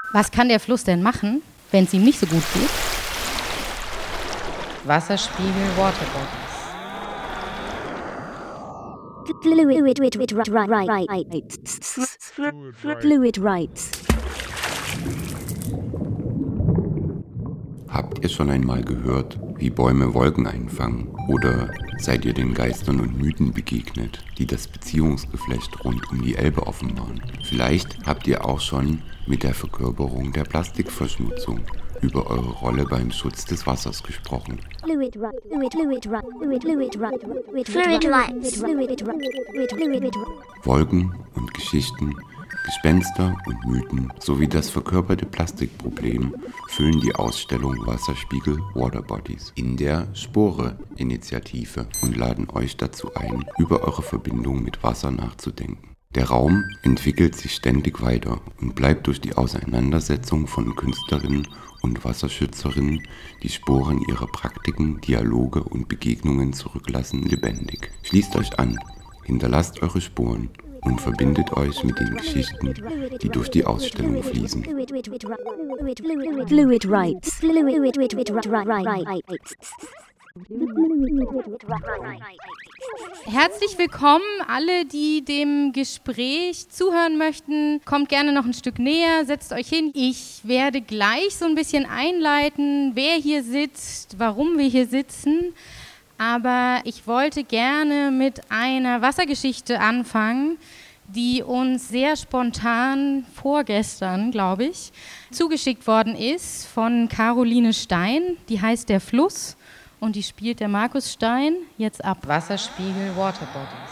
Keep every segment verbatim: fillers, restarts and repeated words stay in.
Was kann der Fluss denn machen, wenn es ihm nicht so gut geht? Wasserspiegel, Waterbodies. Fluid rights. Habt ihr schon einmal gehört, wie Bäume Wolken einfangen? Oder seid ihr den Geistern und Mythen begegnet, die das Beziehungsgeflecht rund um die Elbe offenbaren? Vielleicht habt ihr auch schon mit der Verkörperung der Plastikverschmutzung über eure Rolle beim Schutz des Wassers gesprochen. Fluid rights. Fluid rights. Wolken und Geschichten, Gespenster und Mythen sowie das verkörperte Plastikproblem füllen die Ausstellung Wasserspiegel Waterbodies in der Spore-Initiative und laden euch dazu ein, über eure Verbindung mit Wasser nachzudenken. Der Raum entwickelt sich ständig weiter und bleibt durch die Auseinandersetzung von Künstlerinnen und Wasserschützerinnen, die Spuren ihrer Praktiken, Dialoge und Begegnungen zurücklassen, lebendig. Schließt euch an, hinterlasst eure Spuren und verbindet euch mit den Geschichten, die durch die Ausstellung fließen. Fluid rights. Herzlich willkommen, alle, die dem Gespräch zuhören möchten. Kommt gerne noch ein Stück näher, setzt euch hin. Ich werde gleich so ein bisschen einleiten, wer hier sitzt, warum wir hier sitzen. Aber ich wollte gerne mit einer Wassergeschichte anfangen, die uns sehr spontan vorgestern, glaube ich, zugeschickt worden ist von Caroline Stein. Die heißt Der Fluss und die spielt der Markus Stein jetzt ab. Wasserspiegel, Waterbodies.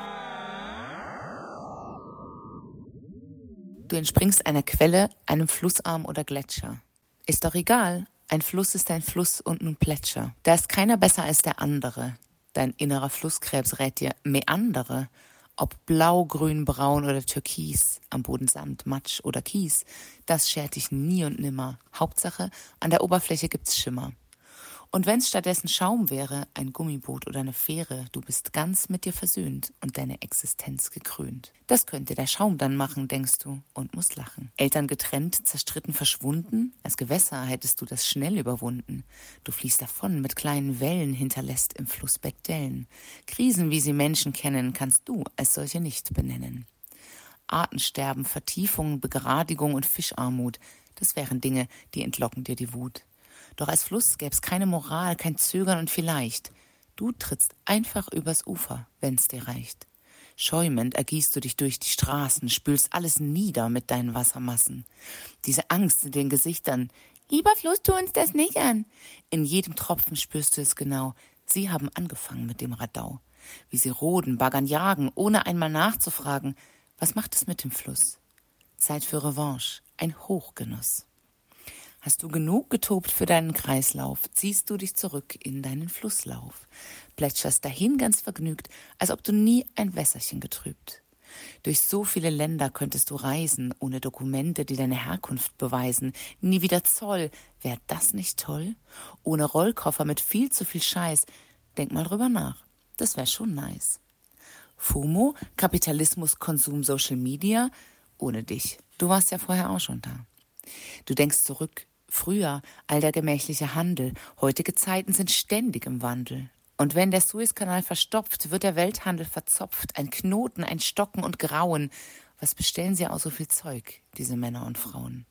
Du entspringst einer Quelle, einem Flussarm oder Gletscher. Ist doch egal. Ein Fluss ist ein Fluss und nun Plätscher. Da ist keiner besser als der andere. Dein innerer Flusskrebs rät dir Meandere. Ob blau, grün, braun oder türkis, am Boden Sand, Matsch oder Kies, das schert dich nie und nimmer. Hauptsache, an der Oberfläche gibt's Schimmer. Und wenn's stattdessen Schaum wäre, ein Gummiboot oder eine Fähre, du bist ganz mit dir versöhnt und deine Existenz gekrönt. Das könnte der Schaum dann machen, denkst du, und musst lachen. Eltern getrennt, zerstritten, verschwunden, als Gewässer hättest du das schnell überwunden. Du fließt davon mit kleinen Wellen, hinterlässt im Flussbeck Dellen. Krisen, wie sie Menschen kennen, kannst du als solche nicht benennen. Artensterben, Vertiefung, Begradigung und Fischarmut, das wären Dinge, die entlocken dir die Wut. Doch als Fluss gäb's keine Moral, kein Zögern und vielleicht. Du trittst einfach übers Ufer, wenn's dir reicht. Schäumend ergießt du dich durch die Straßen, spülst alles nieder mit deinen Wassermassen. Diese Angst in den Gesichtern, lieber Fluss, tu uns das nicht an. In jedem Tropfen spürst du es genau, sie haben angefangen mit dem Radau. Wie sie roden, baggern, jagen, ohne einmal nachzufragen, was macht es mit dem Fluss? Zeit für Revanche, ein Hochgenuss. Hast du genug getobt für deinen Kreislauf, ziehst du dich zurück in deinen Flusslauf, plätscherst dahin ganz vergnügt, als ob du nie ein Wässerchen getrübt. Durch so viele Länder könntest du reisen, ohne Dokumente, die deine Herkunft beweisen, nie wieder Zoll, wär das nicht toll? Ohne Rollkoffer mit viel zu viel Scheiß, denk mal drüber nach, das wär schon nice. FOMO, Kapitalismus, Konsum, Social Media, ohne dich, du warst ja vorher auch schon da. Du denkst zurück, früher, all der gemächliche Handel, heutige Zeiten sind ständig im Wandel. Und wenn der Suezkanal verstopft, wird der Welthandel verzopft, ein Knoten, ein Stocken und Grauen. Was bestellen sie aus so viel Zeug, diese Männer und Frauen?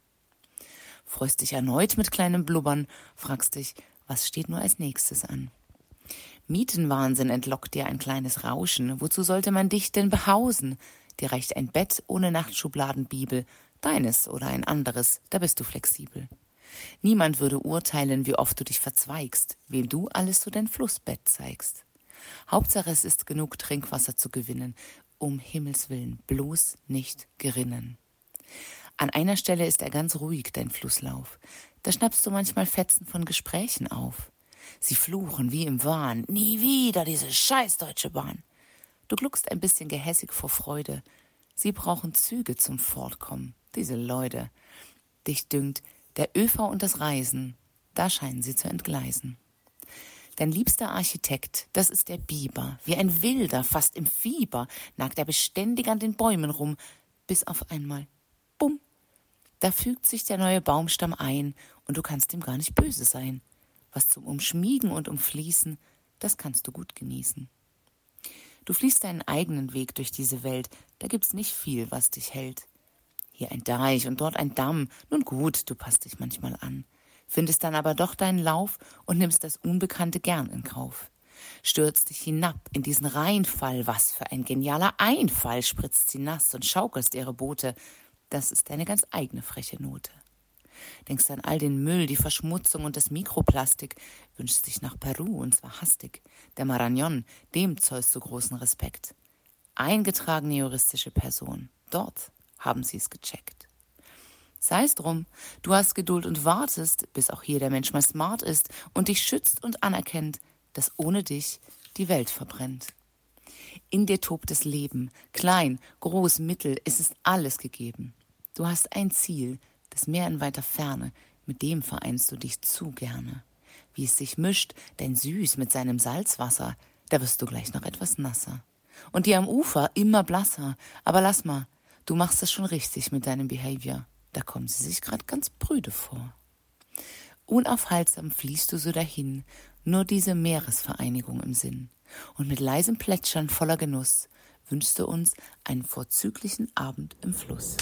Freust dich erneut mit kleinem Blubbern, fragst dich, was steht nur als nächstes an? Mietenwahnsinn entlockt dir ein kleines Rauschen, wozu sollte man dich denn behausen? Dir reicht ein Bett ohne Nachtschubladenbibel, deines oder ein anderes, da bist du flexibel. Niemand würde urteilen, wie oft du dich verzweigst, wem du alles so dein Flussbett zeigst. Hauptsache es ist genug Trinkwasser zu gewinnen, um Himmels Willen bloß nicht gerinnen. An einer Stelle ist er ganz ruhig, dein Flusslauf. Da schnappst du manchmal Fetzen von Gesprächen auf. Sie fluchen wie im Wahn, nie wieder diese scheiß Deutsche Bahn. Du gluckst ein bisschen gehässig vor Freude. Sie brauchen Züge zum Fortkommen, diese Leute. Dich dünkt, der ÖV und das Reisen, da scheinen sie zu entgleisen. Dein liebster Architekt, das ist der Biber. Wie ein Wilder, fast im Fieber, nagt er beständig an den Bäumen rum, bis auf einmal, bumm, Da fügt sich der neue Baumstamm ein und du kannst ihm gar nicht böse sein. Was zum Umschmiegen und Umfließen, das kannst du gut genießen. Du fließt deinen eigenen Weg durch diese Welt, da gibt's nicht viel, was dich hält. Hier ein Deich und dort ein Damm, nun gut, du passt dich manchmal an. Findest dann aber doch deinen Lauf und nimmst das Unbekannte gern in Kauf. Stürzt dich hinab in diesen Rheinfall, was für ein genialer Einfall, spritzt sie nass und schaukelst ihre Boote. Das ist deine ganz eigene freche Note. Denkst an all den Müll, die Verschmutzung und das Mikroplastik, wünschst dich nach Peru und zwar hastig. Der Marañón, dem zollst du großen Respekt. Eingetragene juristische Person, dort haben sie es gecheckt. Sei es drum, du hast Geduld und wartest, bis auch hier der Mensch mal smart ist und dich schützt und anerkennt, dass ohne dich die Welt verbrennt. In dir tobt das Leben, klein, groß, mittel, es ist alles gegeben. Du hast ein Ziel, das Meer in weiter Ferne, mit dem vereinst du dich zu gerne. Wie es sich mischt, dein Süß mit seinem Salzwasser, da wirst du gleich noch etwas nasser. Und die am Ufer immer blasser, aber lass mal, du machst es schon richtig mit deinem Behavior, da kommen sie sich grad ganz prüde vor. Unaufhaltsam fließt du so dahin, nur diese Meeresvereinigung im Sinn. Und mit leisem Plätschern voller Genuss wünschst du uns einen vorzüglichen Abend im Fluss.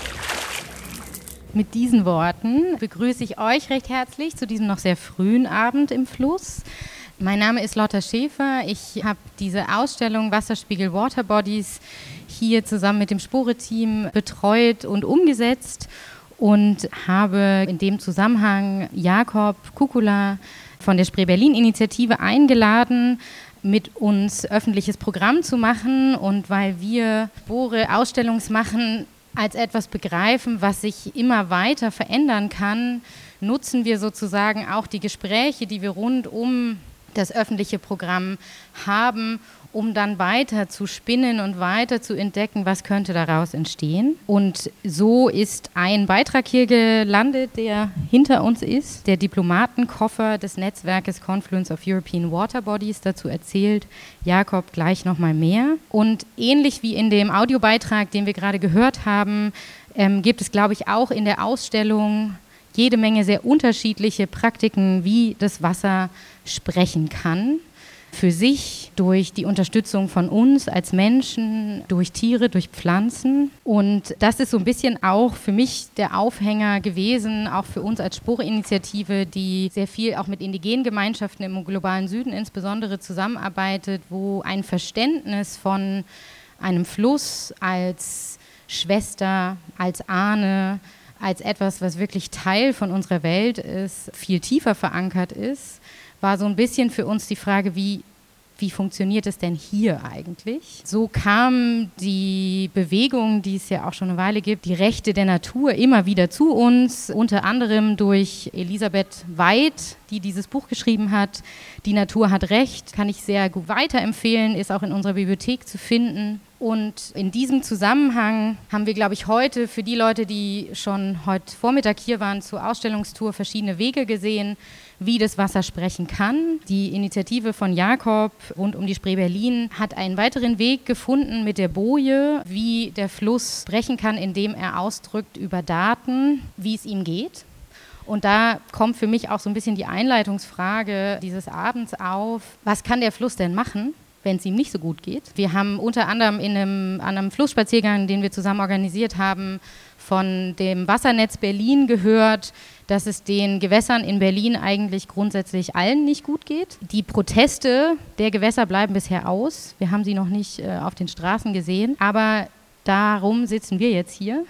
Mit diesen Worten begrüße ich euch recht herzlich zu diesem noch sehr frühen Abend im Fluss. Mein Name ist Lotta Schäfer. Ich habe diese Ausstellung Wasserspiegel Water Bodies hier zusammen mit dem Spore-Team betreut und umgesetzt und habe in dem Zusammenhang Jakob Kukula von der Spree Berlin-Initiative eingeladen, mit uns öffentliches Programm zu machen. Und weil wir Spore Ausstellungsmachen als etwas begreifen, was sich immer weiter verändern kann, nutzen wir sozusagen auch die Gespräche, die wir rund um das öffentliche Programm haben, um dann weiter zu spinnen und weiter zu entdecken, was könnte daraus entstehen. Und so ist ein Beitrag hier gelandet, der hinter uns ist, der Diplomatenkoffer des Netzwerkes Confluence of European Water Bodies. Dazu erzählt Jakob gleich nochmal mehr. Und ähnlich wie in dem Audiobeitrag, den wir gerade gehört haben, ähm, gibt es, glaube ich, auch in der Ausstellung jede Menge sehr unterschiedliche Praktiken, wie das Wasser sprechen kann. Für sich, durch die Unterstützung von uns als Menschen, durch Tiere, durch Pflanzen. Und das ist so ein bisschen auch für mich der Aufhänger gewesen, auch für uns als Spore-Initiative, die sehr viel auch mit indigenen Gemeinschaften im globalen Süden insbesondere zusammenarbeitet, wo ein Verständnis von einem Fluss als Schwester, als Ahne, als etwas, was wirklich Teil von unserer Welt ist, viel tiefer verankert ist, war so ein bisschen für uns die Frage, wie, wie funktioniert es denn hier eigentlich? So kam die Bewegung, die es ja auch schon eine Weile gibt, die Rechte der Natur immer wieder zu uns, unter anderem durch Elisabeth Weid, die dieses Buch geschrieben hat. Die Natur hat Recht, kann ich sehr gut weiterempfehlen, ist auch in unserer Bibliothek zu finden. Und in diesem Zusammenhang haben wir, glaube ich, heute für die Leute, die schon heute Vormittag hier waren zur Ausstellungstour, verschiedene Wege gesehen, wie das Wasser sprechen kann. Die Initiative von Jakob rund um die Spree Berlin hat einen weiteren Weg gefunden mit der Boje, wie der Fluss sprechen kann, indem er ausdrückt über Daten, wie es ihm geht. Und da kommt für mich auch so ein bisschen die Einleitungsfrage dieses Abends auf, was kann der Fluss denn machen, wenn es ihm nicht so gut geht? Wir haben unter anderem in einem, an einem Flussspaziergang, den wir zusammen organisiert haben, von dem Wassernetz Berlin gehört, dass es den Gewässern in Berlin eigentlich grundsätzlich allen nicht gut geht. Die Proteste der Gewässer bleiben bisher aus. Wir haben sie noch nicht äh, auf den Straßen gesehen, aber darum sitzen wir jetzt hier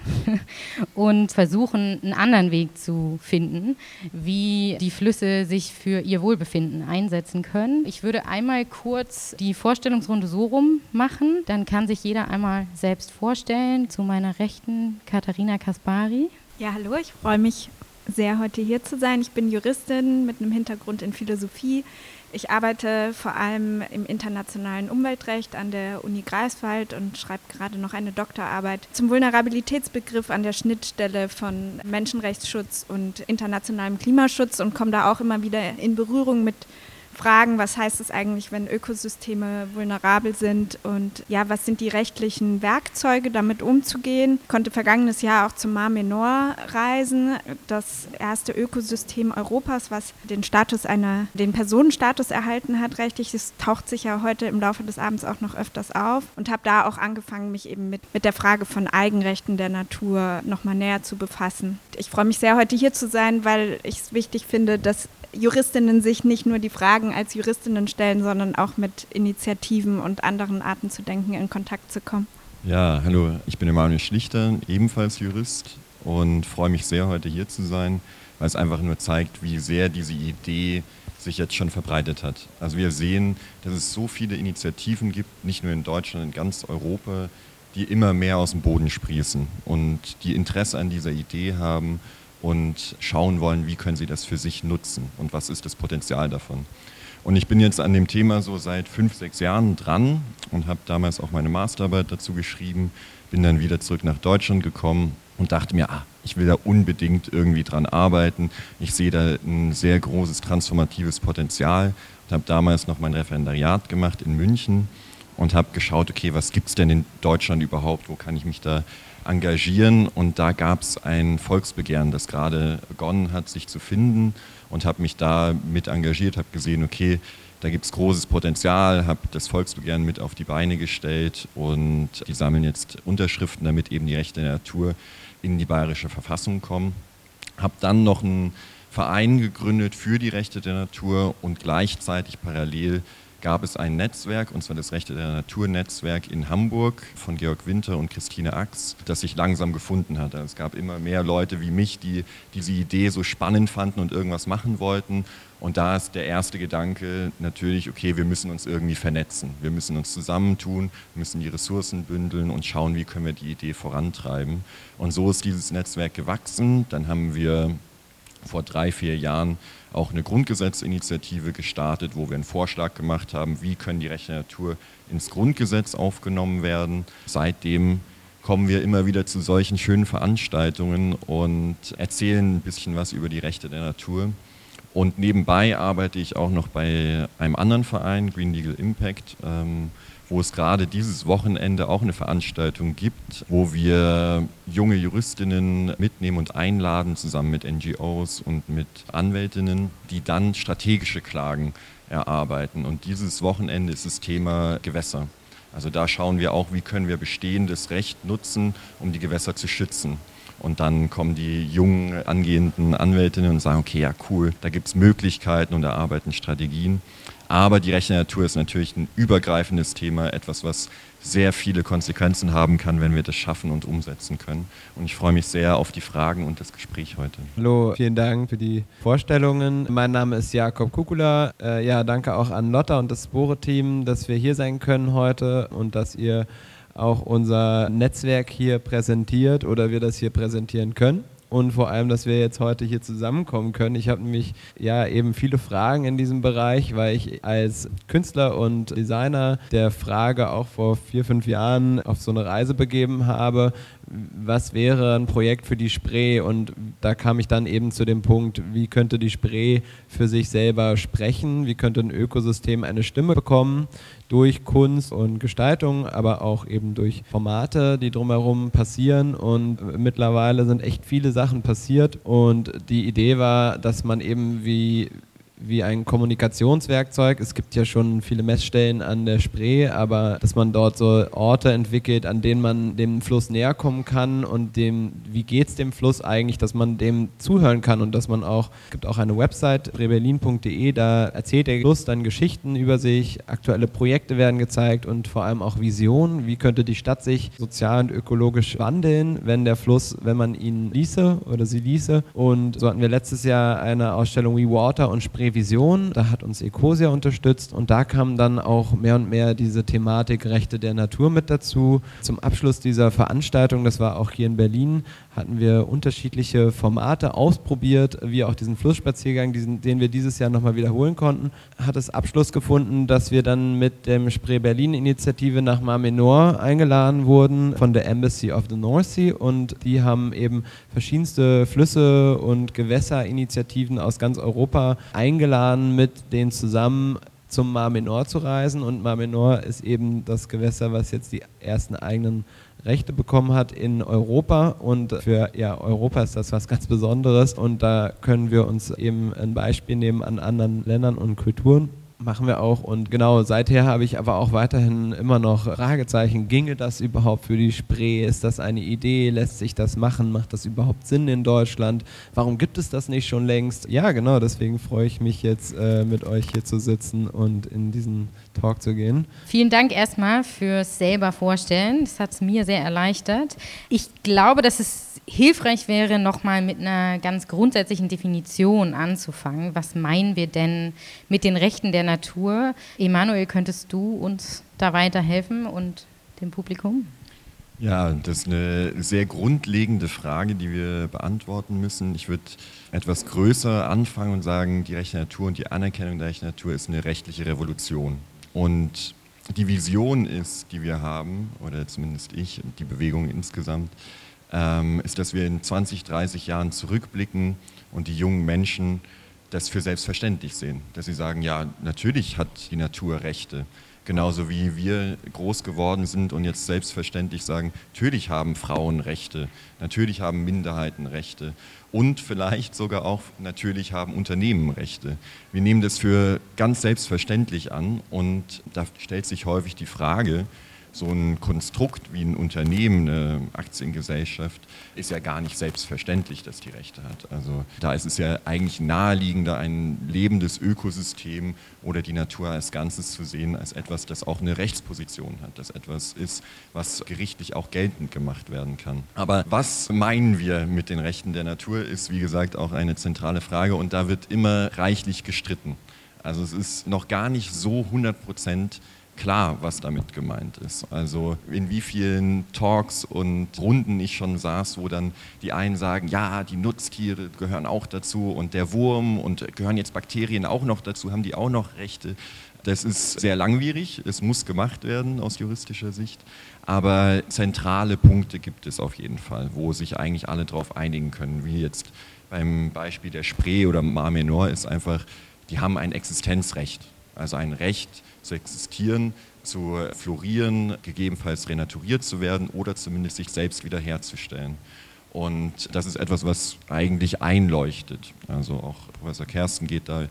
und versuchen, einen anderen Weg zu finden, wie die Flüsse sich für ihr Wohlbefinden einsetzen können. Ich würde einmal kurz die Vorstellungsrunde so rum machen, dann kann sich jeder einmal selbst vorstellen. Zu meiner Rechten Katharina Kaspari. Ja, hallo, ich freue mich sehr, heute hier zu sein. Ich bin Juristin mit einem Hintergrund in Philosophie. Ich arbeite vor allem im internationalen Umweltrecht an der Uni Greifswald und schreibe gerade noch eine Doktorarbeit zum Vulnerabilitätsbegriff an der Schnittstelle von Menschenrechtsschutz und internationalem Klimaschutz und komme da auch immer wieder in Berührung mit Fragen, was heißt es eigentlich, wenn Ökosysteme vulnerabel sind und ja, was sind die rechtlichen Werkzeuge, damit umzugehen. Ich konnte vergangenes Jahr auch zum Mar Menor reisen, das erste Ökosystem Europas, was den Status einer, den Personenstatus erhalten hat rechtlich. Das taucht sich ja heute im Laufe des Abends auch noch öfters auf und habe da auch angefangen, mich eben mit, mit der Frage von Eigenrechten der Natur nochmal näher zu befassen. Ich freue mich sehr, heute hier zu sein, weil ich es wichtig finde, dass Juristinnen sich nicht nur die Fragen als Juristinnen stellen, sondern auch mit Initiativen und anderen Arten zu denken in Kontakt zu kommen. Ja, hallo, ich bin Emanuel Schlichter, ebenfalls Jurist und freue mich sehr, heute hier zu sein, weil es einfach nur zeigt, wie sehr diese Idee sich jetzt schon verbreitet hat. Also wir sehen, dass es so viele Initiativen gibt, nicht nur in Deutschland, in ganz Europa, die immer mehr aus dem Boden sprießen und die Interesse an dieser Idee haben und schauen wollen, wie können sie das für sich nutzen und was ist das Potenzial davon. Und ich bin jetzt an dem Thema so seit fünf, sechs Jahren dran und habe damals auch meine Masterarbeit dazu geschrieben, bin dann wieder zurück nach Deutschland gekommen und dachte mir, ah, ich will da unbedingt irgendwie dran arbeiten. Ich sehe da ein sehr großes transformatives Potenzial und habe damals noch mein Referendariat gemacht in München und habe geschaut, okay, was gibt es denn in Deutschland überhaupt, wo kann ich mich da engagieren, und da gab es ein Volksbegehren, das gerade begonnen hat, sich zu finden, und habe mich da mit engagiert, habe gesehen, okay, da gibt es großes Potenzial, habe das Volksbegehren mit auf die Beine gestellt und die sammeln jetzt Unterschriften, damit eben die Rechte der Natur in die bayerische Verfassung kommen. Habe dann noch einen Verein gegründet für die Rechte der Natur und gleichzeitig parallel gab es ein Netzwerk, und zwar das Rechte der Natur-Netzwerk in Hamburg von Georg Winter und Christine Ax, das sich langsam gefunden hat. Also es gab immer mehr Leute wie mich, die diese Idee so spannend fanden und irgendwas machen wollten. Und da ist der erste Gedanke natürlich, okay, wir müssen uns irgendwie vernetzen. Wir müssen uns zusammentun, müssen die Ressourcen bündeln und schauen, wie können wir die Idee vorantreiben. Und so ist dieses Netzwerk gewachsen. Dann haben wir vor drei, vier Jahren auch eine Grundgesetzinitiative gestartet, wo wir einen Vorschlag gemacht haben, wie können die Rechte der Natur ins Grundgesetz aufgenommen werden. Seitdem kommen wir immer wieder zu solchen schönen Veranstaltungen und erzählen ein bisschen was über die Rechte der Natur. Und nebenbei arbeite ich auch noch bei einem anderen Verein, Green Legal Impact, ähm, wo es gerade dieses Wochenende auch eine Veranstaltung gibt, wo wir junge Juristinnen mitnehmen und einladen, zusammen mit N G Os und mit Anwältinnen, die dann strategische Klagen erarbeiten. Und dieses Wochenende ist das Thema Gewässer. Also da schauen wir auch, wie können wir bestehendes Recht nutzen, um die Gewässer zu schützen. Und dann kommen die jungen angehenden Anwältinnen und sagen, okay, ja cool, da gibt es Möglichkeiten und erarbeiten Strategien. Aber die Rechte der Natur ist natürlich ein übergreifendes Thema, etwas, was sehr viele Konsequenzen haben kann, wenn wir das schaffen und umsetzen können. Und ich freue mich sehr auf die Fragen und das Gespräch heute. Hallo, vielen Dank für die Vorstellungen. Mein Name ist Jakob Kukula. Äh, ja, danke auch an Lotta und das Spore-Team, dass wir hier sein können heute und dass ihr auch unser Netzwerk hier präsentiert oder wir das hier präsentieren können. Und vor allem, dass wir jetzt heute hier zusammenkommen können. Ich habe nämlich ja eben viele Fragen in diesem Bereich, weil ich als Künstler und Designer der Frage auch vor vier, fünf Jahren auf so eine Reise begeben habe, was wäre ein Projekt für die Spree? Und da kam ich dann eben zu dem Punkt, wie könnte die Spree für sich selber sprechen? Wie könnte ein Ökosystem eine Stimme bekommen? Durch Kunst und Gestaltung, aber auch eben durch Formate, die drumherum passieren. Und mittlerweile sind echt viele Sachen passiert. Und die Idee war, dass man eben wie wie ein Kommunikationswerkzeug. Es gibt ja schon viele Messstellen an der Spree, aber dass man dort so Orte entwickelt, an denen man dem Fluss näher kommen kann und dem, wie geht's dem Fluss eigentlich, dass man dem zuhören kann und dass man auch, es gibt auch eine Website, spreeberlin punkt de, da erzählt der Fluss dann Geschichten über sich, aktuelle Projekte werden gezeigt und vor allem auch Visionen, wie könnte die Stadt sich sozial und ökologisch wandeln, wenn der Fluss, wenn man ihn ließe oder sie ließe. Und so hatten wir letztes Jahr eine Ausstellung We Water und Spree Vision, da hat uns Ecosia unterstützt und da kam dann auch mehr und mehr diese Thematik Rechte der Natur mit dazu. Zum Abschluss dieser Veranstaltung, das war auch hier in Berlin, hatten wir unterschiedliche Formate ausprobiert, wie auch diesen Flussspaziergang, diesen, den wir dieses Jahr nochmal wiederholen konnten. Hat es Abschluss gefunden, dass wir dann mit dem Spree Berlin Initiative nach Mar Menor eingeladen wurden von der Embassy of the North Sea und die haben eben verschiedenste Flüsse und Gewässerinitiativen aus ganz Europa eingeladen eingeladen, mit denen zusammen zum Mar Menor zu reisen. Und Mar Menor ist eben das Gewässer, was jetzt die ersten eigenen Rechte bekommen hat in Europa. Und für ja, Europa ist das was ganz Besonderes. Und da können wir uns eben ein Beispiel nehmen an anderen Ländern und Kulturen. Machen wir auch. Und genau, seither habe ich aber auch weiterhin immer noch Fragezeichen. Ginge das überhaupt für die Spree? Ist das eine Idee? Lässt sich das machen? Macht das überhaupt Sinn in Deutschland? Warum gibt es das nicht schon längst? Ja, genau, deswegen freue ich mich jetzt, äh, mit euch hier zu sitzen und in diesen Talk zu gehen. Vielen Dank erstmal fürs selber Vorstellen. Das hat es mir sehr erleichtert. Ich glaube, dass es hilfreich wäre, nochmal mit einer ganz grundsätzlichen Definition anzufangen. Was meinen wir denn mit den Rechten der Natur? Emanuel, könntest du uns da weiterhelfen und dem Publikum? Ja, das ist eine sehr grundlegende Frage, die wir beantworten müssen. Ich würde etwas größer anfangen und sagen, die Rechte der Natur und die Anerkennung der Rechte der Natur ist eine rechtliche Revolution. Und die Vision ist, die wir haben, oder zumindest ich und die Bewegung insgesamt, ähm, ist, dass wir in zwanzig, dreißig Jahren zurückblicken und die jungen Menschen das für selbstverständlich sehen. Dass sie sagen, ja, natürlich hat die Natur Rechte. Genauso wie wir groß geworden sind und jetzt selbstverständlich sagen, natürlich haben Frauen Rechte, natürlich haben Minderheiten Rechte und vielleicht sogar auch natürlich haben Unternehmen Rechte. Wir nehmen das für ganz selbstverständlich an und da stellt sich häufig die Frage, so ein Konstrukt wie ein Unternehmen, eine Aktiengesellschaft, ist ja gar nicht selbstverständlich, dass die Rechte hat. Also da ist es ja eigentlich naheliegender, ein lebendes Ökosystem oder die Natur als Ganzes zu sehen, als etwas, das auch eine Rechtsposition hat, das etwas ist, was gerichtlich auch geltend gemacht werden kann. Aber was meinen wir mit den Rechten der Natur, ist wie gesagt auch eine zentrale Frage und da wird immer reichlich gestritten. Also es ist noch gar nicht so hundert Prozent klar, was damit gemeint ist. Also in wie vielen Talks und Runden ich schon saß, wo dann die einen sagen, ja, die Nutztiere gehören auch dazu und der Wurm und gehören jetzt Bakterien auch noch dazu, haben die auch noch Rechte. Das ist sehr langwierig, es muss gemacht werden aus juristischer Sicht, aber zentrale Punkte gibt es auf jeden Fall, wo sich eigentlich alle darauf einigen können, wie jetzt beim Beispiel der Spree oder Mar Menor ist einfach, die haben ein Existenzrecht. Also ein Recht zu existieren, zu florieren, gegebenenfalls renaturiert zu werden oder zumindest sich selbst wiederherzustellen. Und das ist etwas, was eigentlich einleuchtet. Also auch Professor Kersten geht da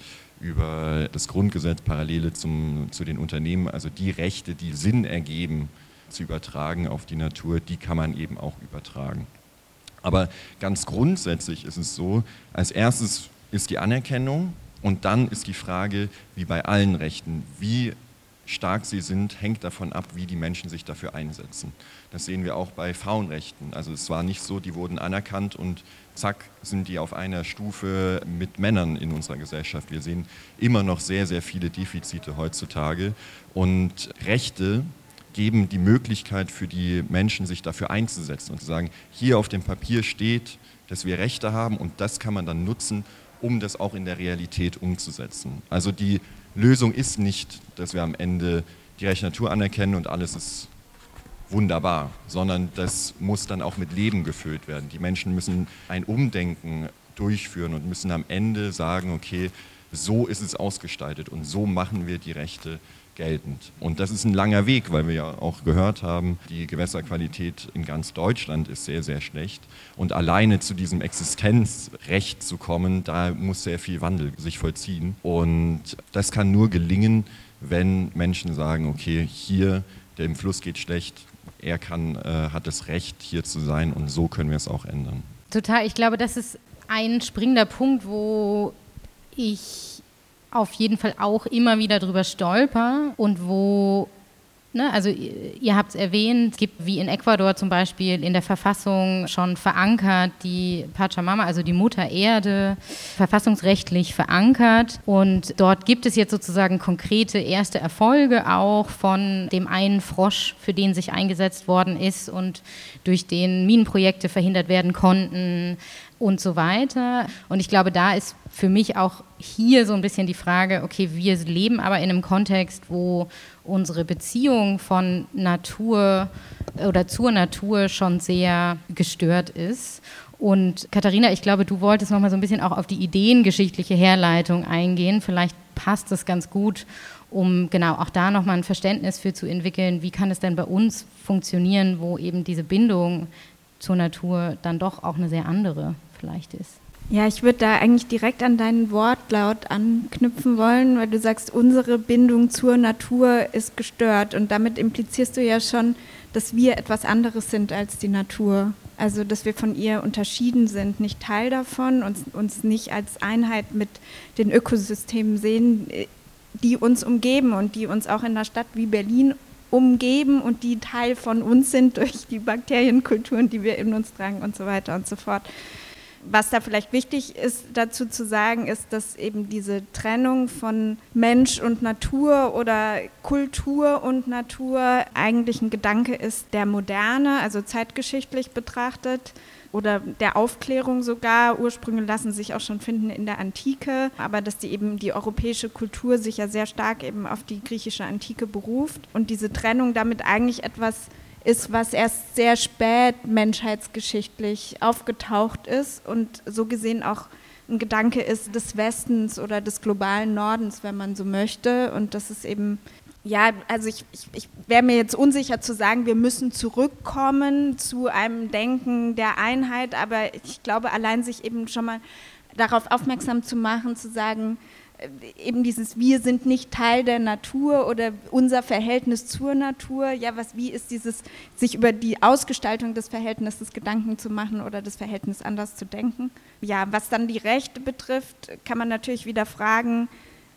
über das Grundgesetz, Parallele zum, zu den Unternehmen, also die Rechte, die Sinn ergeben, zu übertragen auf die Natur, die kann man eben auch übertragen. Aber ganz grundsätzlich ist es so, als erstes ist die Anerkennung. Und dann ist die Frage, wie bei allen Rechten, wie stark sie sind, hängt davon ab, wie die Menschen sich dafür einsetzen. Das sehen wir auch bei Frauenrechten. Also es war nicht so, die wurden anerkannt und zack, sind die auf einer Stufe mit Männern in unserer Gesellschaft. Wir sehen immer noch sehr, sehr viele Defizite heutzutage. Und Rechte geben die Möglichkeit für die Menschen, sich dafür einzusetzen und zu sagen, hier auf dem Papier steht, dass wir Rechte haben und das kann man dann nutzen, um das auch in der Realität umzusetzen. Also die Lösung ist nicht, dass wir am Ende die Rechte der Natur anerkennen und alles ist wunderbar, sondern das muss dann auch mit Leben gefüllt werden. Die Menschen müssen ein Umdenken durchführen und müssen am Ende sagen, okay, so ist es ausgestaltet und so machen wir die Rechte geltend. Und das ist ein langer Weg, weil wir ja auch gehört haben, die Gewässerqualität in ganz Deutschland ist sehr, sehr schlecht. Und alleine zu diesem Existenzrecht zu kommen, da muss sehr viel Wandel sich vollziehen. Und das kann nur gelingen, wenn Menschen sagen, okay, hier, der im Fluss geht schlecht, er kann, äh, hat das Recht, hier zu sein und so können wir es auch ändern. Total, ich glaube, das ist ein springender Punkt, wo ich auf jeden Fall auch immer wieder drüber stolper und wo, ne, also ihr habt es erwähnt, es gibt wie in Ecuador zum Beispiel in der Verfassung schon verankert die Pachamama, also die Mutter Erde, verfassungsrechtlich verankert und dort gibt es jetzt sozusagen konkrete erste Erfolge auch von dem einen Frosch, für den sich eingesetzt worden ist und durch den Minenprojekte verhindert werden konnten und so weiter. Und ich glaube, da ist für mich auch hier so ein bisschen die Frage, okay, wir leben aber in einem Kontext, wo unsere Beziehung von Natur oder zur Natur schon sehr gestört ist. Und Katharina, ich glaube, du wolltest noch mal so ein bisschen auch auf die ideengeschichtliche Herleitung eingehen. Vielleicht passt das ganz gut, um genau auch da noch mal ein Verständnis für zu entwickeln, wie kann es denn bei uns funktionieren, wo eben diese Bindung zur Natur dann doch auch eine sehr andere vielleicht ist. Ja, ich würde da eigentlich direkt an deinen Wortlaut anknüpfen wollen, weil du sagst, unsere Bindung zur Natur ist gestört und damit implizierst du ja schon, dass wir etwas anderes sind als die Natur. Also, dass wir von ihr unterschieden sind, nicht Teil davon, uns, uns nicht als Einheit mit den Ökosystemen sehen, die uns umgeben und die uns auch in einer Stadt wie Berlin umgeben und die Teil von uns sind durch die Bakterienkulturen, die wir in uns tragen und so weiter und so fort. Was da vielleicht wichtig ist, dazu zu sagen, ist, dass eben diese Trennung von Mensch und Natur oder Kultur und Natur eigentlich ein Gedanke ist der Moderne, also zeitgeschichtlich betrachtet, oder der Aufklärung sogar. Ursprünge lassen sich auch schon finden in der Antike, aber dass die eben die europäische Kultur sich ja sehr stark eben auf die griechische Antike beruft und diese Trennung damit eigentlich etwas ist, was erst sehr spät menschheitsgeschichtlich aufgetaucht ist und so gesehen auch ein Gedanke ist des Westens oder des globalen Nordens, wenn man so möchte. Und das ist eben, ja, also ich, ich, ich wäre mir jetzt unsicher zu sagen, wir müssen zurückkommen zu einem Denken der Einheit, aber ich glaube, allein sich eben schon mal darauf aufmerksam zu machen, zu sagen, eben dieses wir sind nicht Teil der Natur oder unser Verhältnis zur Natur, ja, was, wie ist dieses, sich über die Ausgestaltung des Verhältnisses Gedanken zu machen oder das Verhältnis anders zu denken. Ja, was dann die Rechte betrifft, kann man natürlich wieder fragen,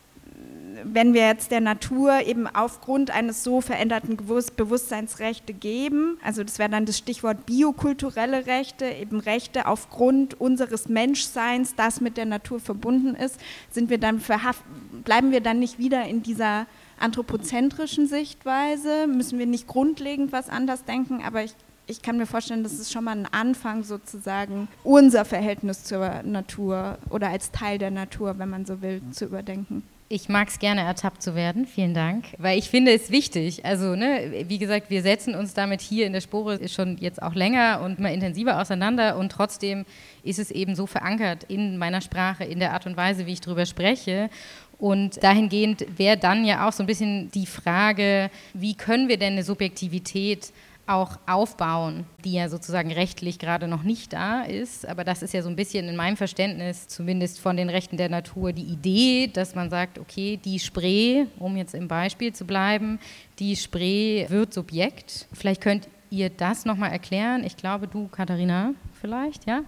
wenn wir jetzt der Natur eben aufgrund eines so veränderten Bewusstseins Rechte geben, also das wäre dann das Stichwort biokulturelle Rechte, eben Rechte aufgrund unseres Menschseins, das mit der Natur verbunden ist, sind wir dann verhaft, bleiben wir dann nicht wieder in dieser anthropozentrischen Sichtweise, müssen wir nicht grundlegend was anders denken, aber ich Ich kann mir vorstellen, das ist schon mal ein Anfang sozusagen, unser Verhältnis zur Natur oder als Teil der Natur, wenn man so will, zu überdenken. Ich mag es gerne, ertappt zu werden, vielen Dank, weil ich finde es wichtig. Also ne, wie gesagt, wir setzen uns damit hier in der Spore schon jetzt auch länger und mal intensiver auseinander und trotzdem ist es eben so verankert in meiner Sprache, in der Art und Weise, wie ich drüber spreche. Und dahingehend wäre dann ja auch so ein bisschen die Frage, wie können wir denn eine Subjektivität auch aufbauen, die ja sozusagen rechtlich gerade noch nicht da ist. Aber das ist ja so ein bisschen in meinem Verständnis, zumindest von den Rechten der Natur, die Idee, dass man sagt, okay, die Spree, um jetzt im Beispiel zu bleiben, die Spree wird Subjekt. Vielleicht könnt ihr das nochmal erklären. Ich glaube, du, Katharina, vielleicht, ja?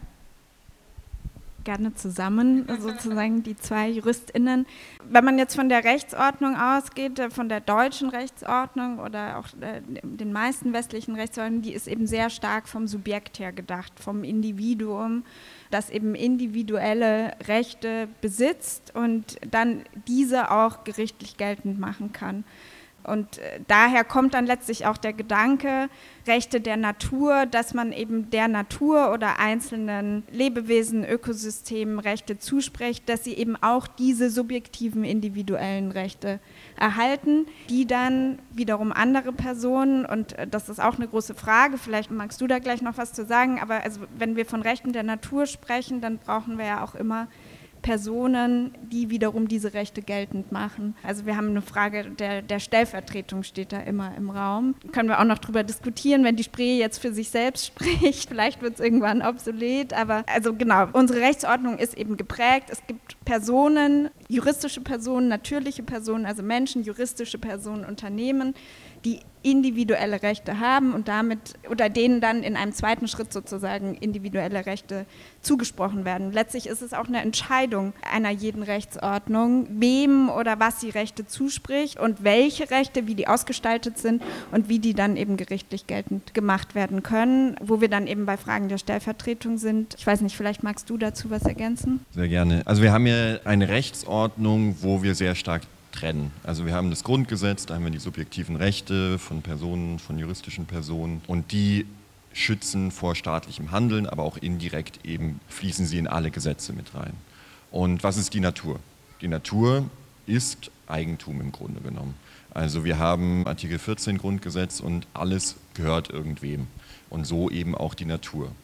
Gerne zusammen, sozusagen die zwei JuristInnen. Wenn man jetzt von der Rechtsordnung ausgeht, von der deutschen Rechtsordnung oder auch den meisten westlichen Rechtsordnungen, die ist eben sehr stark vom Subjekt her gedacht, vom Individuum, das eben individuelle Rechte besitzt und dann diese auch gerichtlich geltend machen kann. Und daher kommt dann letztlich auch der Gedanke, Rechte der Natur, dass man eben der Natur oder einzelnen Lebewesen, Ökosystemen Rechte zuspricht, dass sie eben auch diese subjektiven individuellen Rechte erhalten, die dann wiederum andere Personen, und das ist auch eine große Frage, vielleicht magst du da gleich noch was zu sagen, aber also wenn wir von Rechten der Natur sprechen, dann brauchen wir ja auch immer Personen, die wiederum diese Rechte geltend machen. Also wir haben eine Frage der, der Stellvertretung, steht da immer im Raum. Können wir auch noch drüber diskutieren, wenn die Spree jetzt für sich selbst spricht, vielleicht wird es irgendwann obsolet, aber also genau, unsere Rechtsordnung ist eben geprägt. Es gibt Personen, juristische Personen, natürliche Personen, also Menschen, juristische Personen, Unternehmen, die individuelle Rechte haben und damit oder denen dann in einem zweiten Schritt sozusagen individuelle Rechte zugesprochen werden. Letztlich ist es auch eine Entscheidung einer jeden Rechtsordnung, wem oder was sie Rechte zuspricht und welche Rechte, wie die ausgestaltet sind und wie die dann eben gerichtlich geltend gemacht werden können, wo wir dann eben bei Fragen der Stellvertretung sind. Ich weiß nicht, vielleicht magst du dazu was ergänzen? Sehr gerne. Also wir haben ja eine Rechtsordnung, wo wir sehr stark trennen. Also wir haben das Grundgesetz, da haben wir die subjektiven Rechte von Personen, von juristischen Personen und die schützen vor staatlichem Handeln, aber auch indirekt eben fließen sie in alle Gesetze mit rein. Und was ist die Natur? Die Natur ist Eigentum im Grunde genommen. Also wir haben Artikel vierzehn Grundgesetz und alles gehört irgendwem und so eben auch die Natur.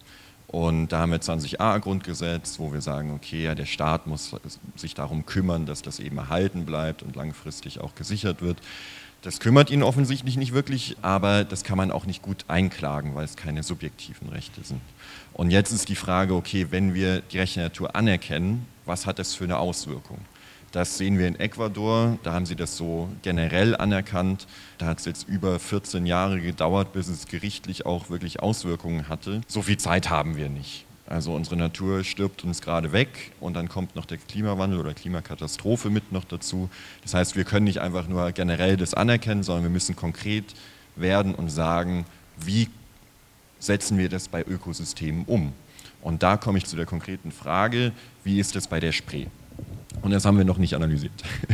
Und da haben wir zwanzig a Grundgesetz, wo wir sagen, okay, ja, der Staat muss sich darum kümmern, dass das eben erhalten bleibt und langfristig auch gesichert wird. Das kümmert ihn offensichtlich nicht wirklich, aber das kann man auch nicht gut einklagen, weil es keine subjektiven Rechte sind. Und jetzt ist die Frage, okay, wenn wir die Rechte der Natur anerkennen, was hat das für eine Auswirkung? Das sehen wir in Ecuador, da haben sie das so generell anerkannt. Da hat es jetzt über vierzehn Jahre gedauert, bis es gerichtlich auch wirklich Auswirkungen hatte. So viel Zeit haben wir nicht. Also unsere Natur stirbt uns gerade weg und dann kommt noch der Klimawandel oder Klimakatastrophe mit noch dazu. Das heißt, wir können nicht einfach nur generell das anerkennen, sondern wir müssen konkret werden und sagen, wie setzen wir das bei Ökosystemen um? Und da komme ich zu der konkreten Frage, wie ist das bei der Spree? Und das haben wir noch nicht analysiert.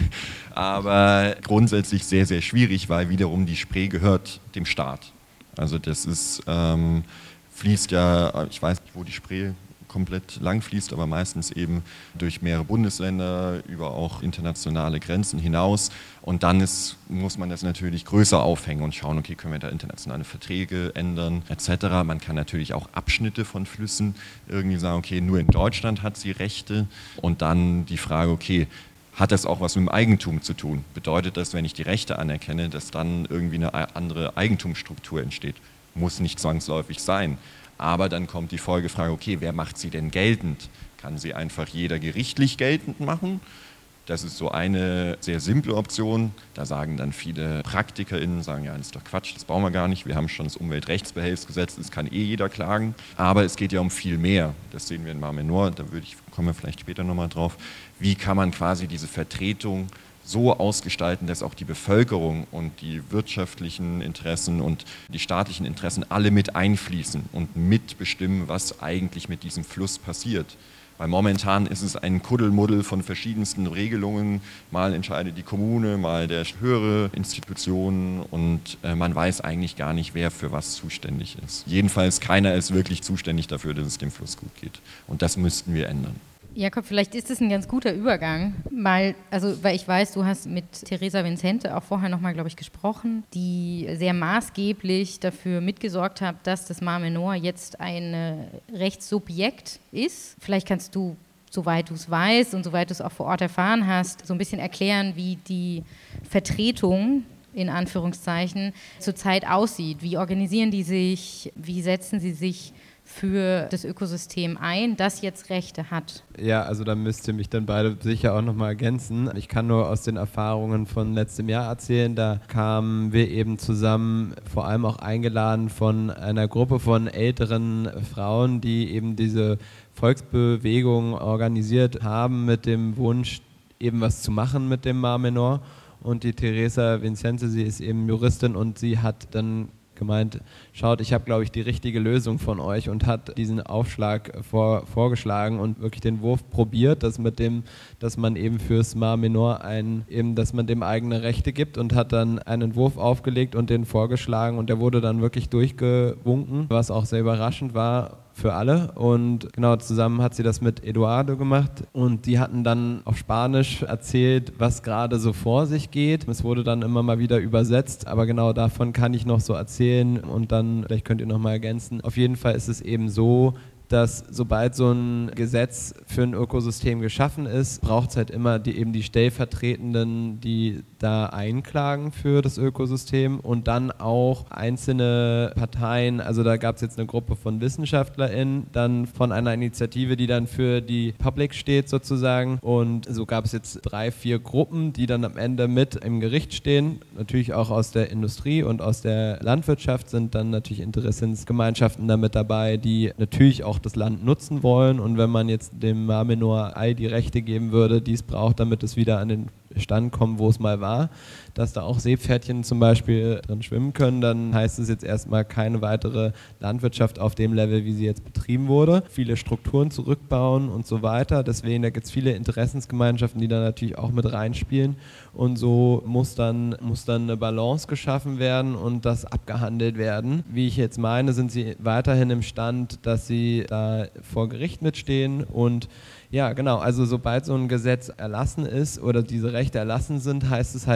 Aber grundsätzlich sehr, sehr schwierig, weil wiederum die Spree gehört dem Staat. Also das ist, ähm, fließt ja, ich weiß nicht, wo die Spree komplett lang fließt, aber meistens eben durch mehrere Bundesländer, über auch internationale Grenzen hinaus. Und dann ist, muss man das natürlich größer aufhängen und schauen, okay, können wir da internationale Verträge ändern, et cetera. Man kann natürlich auch Abschnitte von Flüssen irgendwie sagen, okay, nur in Deutschland hat sie Rechte. Und dann die Frage, okay, hat das auch was mit dem Eigentum zu tun? Bedeutet das, wenn ich die Rechte anerkenne, dass dann irgendwie eine andere Eigentumsstruktur entsteht? Muss nicht zwangsläufig sein. Aber dann kommt die Folgefrage, okay, wer macht sie denn geltend? Kann sie einfach jeder gerichtlich geltend machen? Das ist so eine sehr simple Option. Da sagen dann viele PraktikerInnen, sagen, ja, das ist doch Quatsch, das brauchen wir gar nicht. Wir haben schon das Umweltrechtsbehelfsgesetz, das kann eh jeder klagen. Aber es geht ja um viel mehr. Das sehen wir in Mar Menor, da würde ich, kommen wir vielleicht später nochmal drauf. Wie kann man quasi diese Vertretung so ausgestalten, dass auch die Bevölkerung und die wirtschaftlichen Interessen und die staatlichen Interessen alle mit einfließen und mitbestimmen, was eigentlich mit diesem Fluss passiert. Weil momentan ist es ein Kuddelmuddel von verschiedensten Regelungen. Mal entscheidet die Kommune, mal der höhere Institutionen und äh, man weiß eigentlich gar nicht, wer für was zuständig ist. Jedenfalls keiner ist wirklich zuständig dafür, dass es dem Fluss gut geht. Und das müssten wir ändern. Jakob, vielleicht ist es ein ganz guter Übergang, mal, also, weil ich weiß, du hast mit Teresa Vincente auch vorher nochmal, glaube ich, gesprochen, die sehr maßgeblich dafür mitgesorgt hat, dass das Mar Menor jetzt ein Rechtssubjekt ist. Vielleicht kannst du, soweit du es weißt und soweit du es auch vor Ort erfahren hast, so ein bisschen erklären, wie die Vertretung in Anführungszeichen zurzeit aussieht. Wie organisieren die sich, wie setzen sie sich für das Ökosystem ein, das jetzt Rechte hat? Ja, also da müsst ihr mich dann beide sicher auch nochmal ergänzen. Ich kann nur aus den Erfahrungen von letztem Jahr erzählen, da kamen wir eben zusammen, vor allem auch eingeladen von einer Gruppe von älteren Frauen, die eben diese Volksbewegung organisiert haben mit dem Wunsch, eben was zu machen mit dem Mar Menor. Und die Teresa Vincente, sie ist eben Juristin und sie hat dann gemeint, schaut, ich habe, glaube ich, die richtige Lösung von euch und hat diesen Aufschlag vor, vorgeschlagen und wirklich den Wurf probiert, dass mit dem, dass man eben fürs Mar Menor ein, eben, dass man dem eigene Rechte gibt und hat dann einen Entwurf aufgelegt und den vorgeschlagen und der wurde dann wirklich durchgewunken, was auch sehr überraschend war für alle. Und genau zusammen hat sie das mit Eduardo gemacht und die hatten dann auf Spanisch erzählt, was gerade so vor sich geht. Es wurde dann immer mal wieder übersetzt, aber genau davon kann ich noch so erzählen und dann, vielleicht könnt ihr noch mal ergänzen. Auf jeden Fall ist es eben so, dass sobald so ein Gesetz für ein Ökosystem geschaffen ist, braucht es halt immer die, eben die Stellvertretenden, die da einklagen für das Ökosystem und dann auch einzelne Parteien, also da gab es jetzt eine Gruppe von WissenschaftlerInnen, dann von einer Initiative, die dann für die Public steht sozusagen und so gab es jetzt drei, vier Gruppen, die dann am Ende mit im Gericht stehen, natürlich auch aus der Industrie und aus der Landwirtschaft sind dann natürlich Interessensgemeinschaften damit dabei, die natürlich auch das Land nutzen wollen und wenn man jetzt dem Mar Menor all die Rechte geben würde, die es braucht, damit es wieder an den Stand kommt, wo es mal war, dass da auch Seepferdchen zum Beispiel drin schwimmen können, dann heißt es jetzt erstmal keine weitere Landwirtschaft auf dem Level, wie sie jetzt betrieben wurde. Viele Strukturen zurückbauen und so weiter. Deswegen, da gibt es viele Interessensgemeinschaften, die da natürlich auch mit reinspielen. Und so muss dann, muss dann eine Balance geschaffen werden und das abgehandelt werden. Wie ich jetzt meine, sind sie weiterhin im Stand, dass sie da vor Gericht mitstehen und ja, genau. Also sobald so ein Gesetz erlassen ist oder diese Rechte erlassen sind, heißt es halt noch nicht,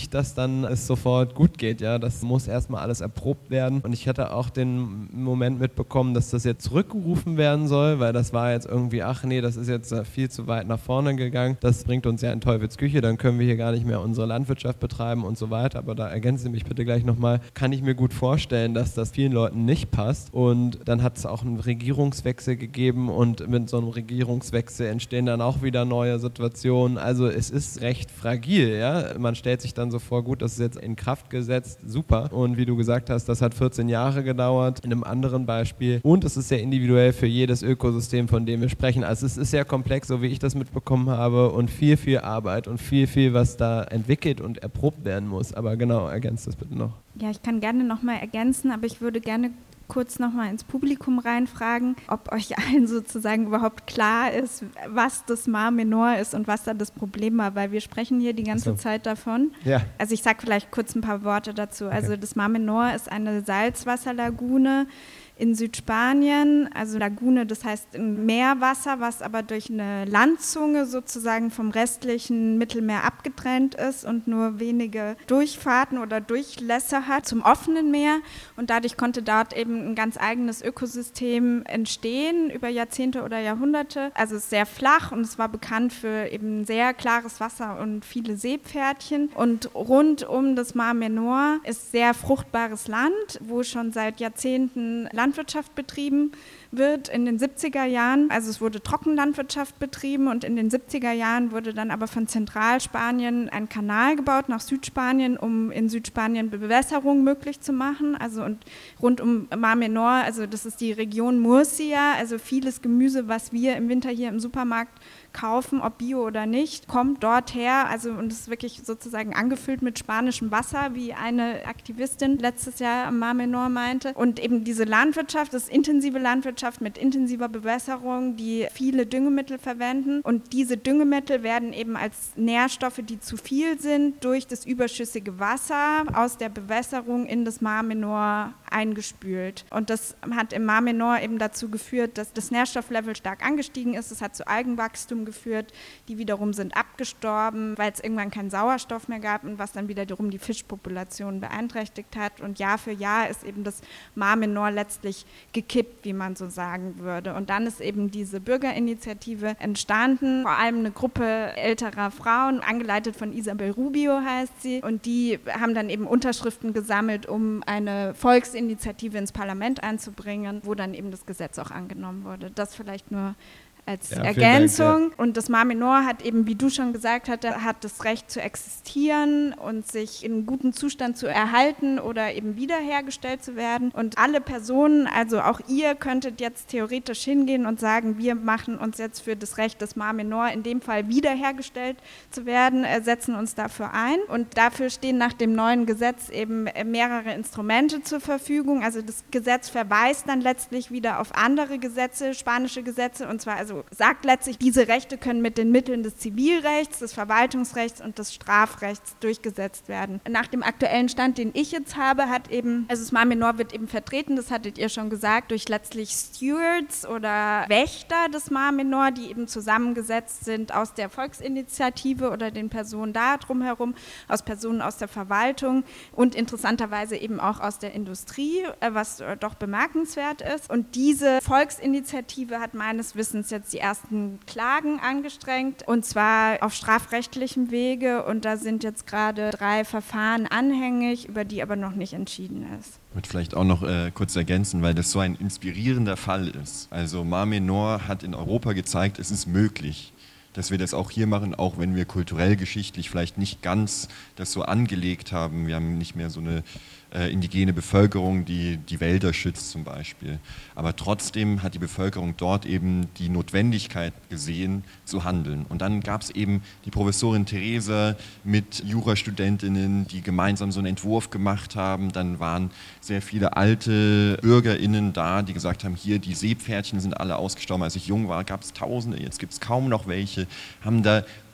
nicht, dass dann es sofort gut geht. Ja? Das muss erstmal alles erprobt werden. Und ich hatte auch den Moment mitbekommen, dass das jetzt zurückgerufen werden soll, weil das war jetzt irgendwie, ach nee, das ist jetzt viel zu weit nach vorne gegangen. Das bringt uns ja in Teufelsküche, dann können wir hier gar nicht mehr unsere Landwirtschaft betreiben und so weiter. Aber da ergänzen Sie mich bitte gleich nochmal. Kann ich mir gut vorstellen, dass das vielen Leuten nicht passt. Und dann hat es auch einen Regierungswechsel gegeben und mit so einem Regierungswechsel entstehen dann auch wieder neue Situationen. Also es ist recht fragil. Ja? Man stellt sich dann so vor, gut, das ist jetzt in Kraft gesetzt, super. Und wie du gesagt hast, das hat vierzehn Jahre gedauert, in einem anderen Beispiel. Und es ist sehr individuell für jedes Ökosystem, von dem wir sprechen. Also es ist sehr komplex, so wie ich das mitbekommen habe, und viel, viel Arbeit und viel, viel, was da entwickelt und erprobt werden muss. Aber genau, ergänzt das bitte noch. Ja, ich kann gerne nochmal ergänzen, aber ich würde gerne kurz nochmal ins Publikum reinfragen, ob euch allen sozusagen überhaupt klar ist, was das Mar Menor ist und was da das Problem war, weil wir sprechen hier die ganze so. Zeit davon. Ja. Also ich sage vielleicht kurz ein paar Worte dazu. Okay. Also das Mar Menor ist eine Salzwasserlagune in Südspanien, also Lagune, das heißt Meerwasser, was aber durch eine Landzunge sozusagen vom restlichen Mittelmeer abgetrennt ist und nur wenige Durchfahrten oder Durchlässe hat zum offenen Meer, und dadurch konnte dort eben ein ganz eigenes Ökosystem entstehen über Jahrzehnte oder Jahrhunderte. Also es ist sehr flach und es war bekannt für eben sehr klares Wasser und viele Seepferdchen, und rund um das Mar Menor ist sehr fruchtbares Land, wo schon seit Jahrzehnten Land Landwirtschaft betrieben wird. In den siebziger Jahren, also es wurde Trockenlandwirtschaft betrieben, und in den siebziger Jahren wurde dann aber von Zentralspanien ein Kanal gebaut nach Südspanien, um in Südspanien Bewässerung möglich zu machen. Also und rund um Mar Menor, also das ist die Region Murcia, also vieles Gemüse, was wir im Winter hier im Supermarkt kaufen, ob bio oder nicht, kommt dort her, also und es ist wirklich sozusagen angefüllt mit spanischem Wasser, wie eine Aktivistin letztes Jahr am Mar Menor meinte. Und eben diese Landwirtschaft, das ist intensive Landwirtschaft mit intensiver Bewässerung, die viele Düngemittel verwenden, und diese Düngemittel werden eben als Nährstoffe, die zu viel sind, durch das überschüssige Wasser aus der Bewässerung in das Mar Menor eingespült. Und das hat im Mar Menor eben dazu geführt, dass das Nährstofflevel stark angestiegen ist. Es hat zu Algenwachstum geführt, die wiederum sind abgestorben, weil es irgendwann keinen Sauerstoff mehr gab, und was dann wiederum die Fischpopulation beeinträchtigt hat. Und Jahr für Jahr ist eben das Mar Menor letztlich gekippt, wie man so sagen würde. Und dann ist eben diese Bürgerinitiative entstanden, vor allem eine Gruppe älterer Frauen, angeleitet von Isabel Rubio heißt sie, und die haben dann eben Unterschriften gesammelt, um eine Volksinitiative ins Parlament einzubringen, wo dann eben das Gesetz auch angenommen wurde. Das vielleicht nur als ja, Ergänzung. Dank, ja. Und das Mar Menor hat eben, wie du schon gesagt hast, hat das Recht zu existieren und sich in gutem Zustand zu erhalten oder eben wiederhergestellt zu werden. Und alle Personen, also auch ihr, könntet jetzt theoretisch hingehen und sagen, wir machen uns jetzt für das Recht des Mar Menor, in dem Fall wiederhergestellt zu werden, setzen uns dafür ein. Und dafür stehen nach dem neuen Gesetz eben mehrere Instrumente zur Verfügung. Also das Gesetz verweist dann letztlich wieder auf andere Gesetze, spanische Gesetze, und zwar also sagt letztlich, diese Rechte können mit den Mitteln des Zivilrechts, des Verwaltungsrechts und des Strafrechts durchgesetzt werden. Nach dem aktuellen Stand, den ich jetzt habe, hat eben, also das Mar Menor wird eben vertreten, das hattet ihr schon gesagt, durch letztlich Stewards oder Wächter des Mar Menor, die eben zusammengesetzt sind aus der Volksinitiative oder den Personen da drumherum, aus Personen aus der Verwaltung und interessanterweise eben auch aus der Industrie, was doch bemerkenswert ist. Und diese Volksinitiative hat meines Wissens jetzt die ersten Klagen angestrengt, und zwar auf strafrechtlichem Wege, und da sind jetzt gerade drei Verfahren anhängig, über die aber noch nicht entschieden ist. Ich würde vielleicht auch noch äh, kurz ergänzen, weil das so ein inspirierender Fall ist. Also Mar Menor hat in Europa gezeigt, es ist möglich, dass wir das auch hier machen, auch wenn wir kulturell, geschichtlich vielleicht nicht ganz das so angelegt haben. Wir haben nicht mehr so eine äh, indigene Bevölkerung, die die Wälder schützt zum Beispiel. Aber trotzdem hat die Bevölkerung dort eben die Notwendigkeit gesehen, zu handeln. Und dann gab es eben die Professorin Theresa mit Jurastudentinnen, die gemeinsam so einen Entwurf gemacht haben. Dann waren sehr viele alte BürgerInnen da, die gesagt haben, hier, die Seepferdchen sind alle ausgestorben. Als ich jung war, gab es Tausende, jetzt gibt es kaum noch welche. Haben da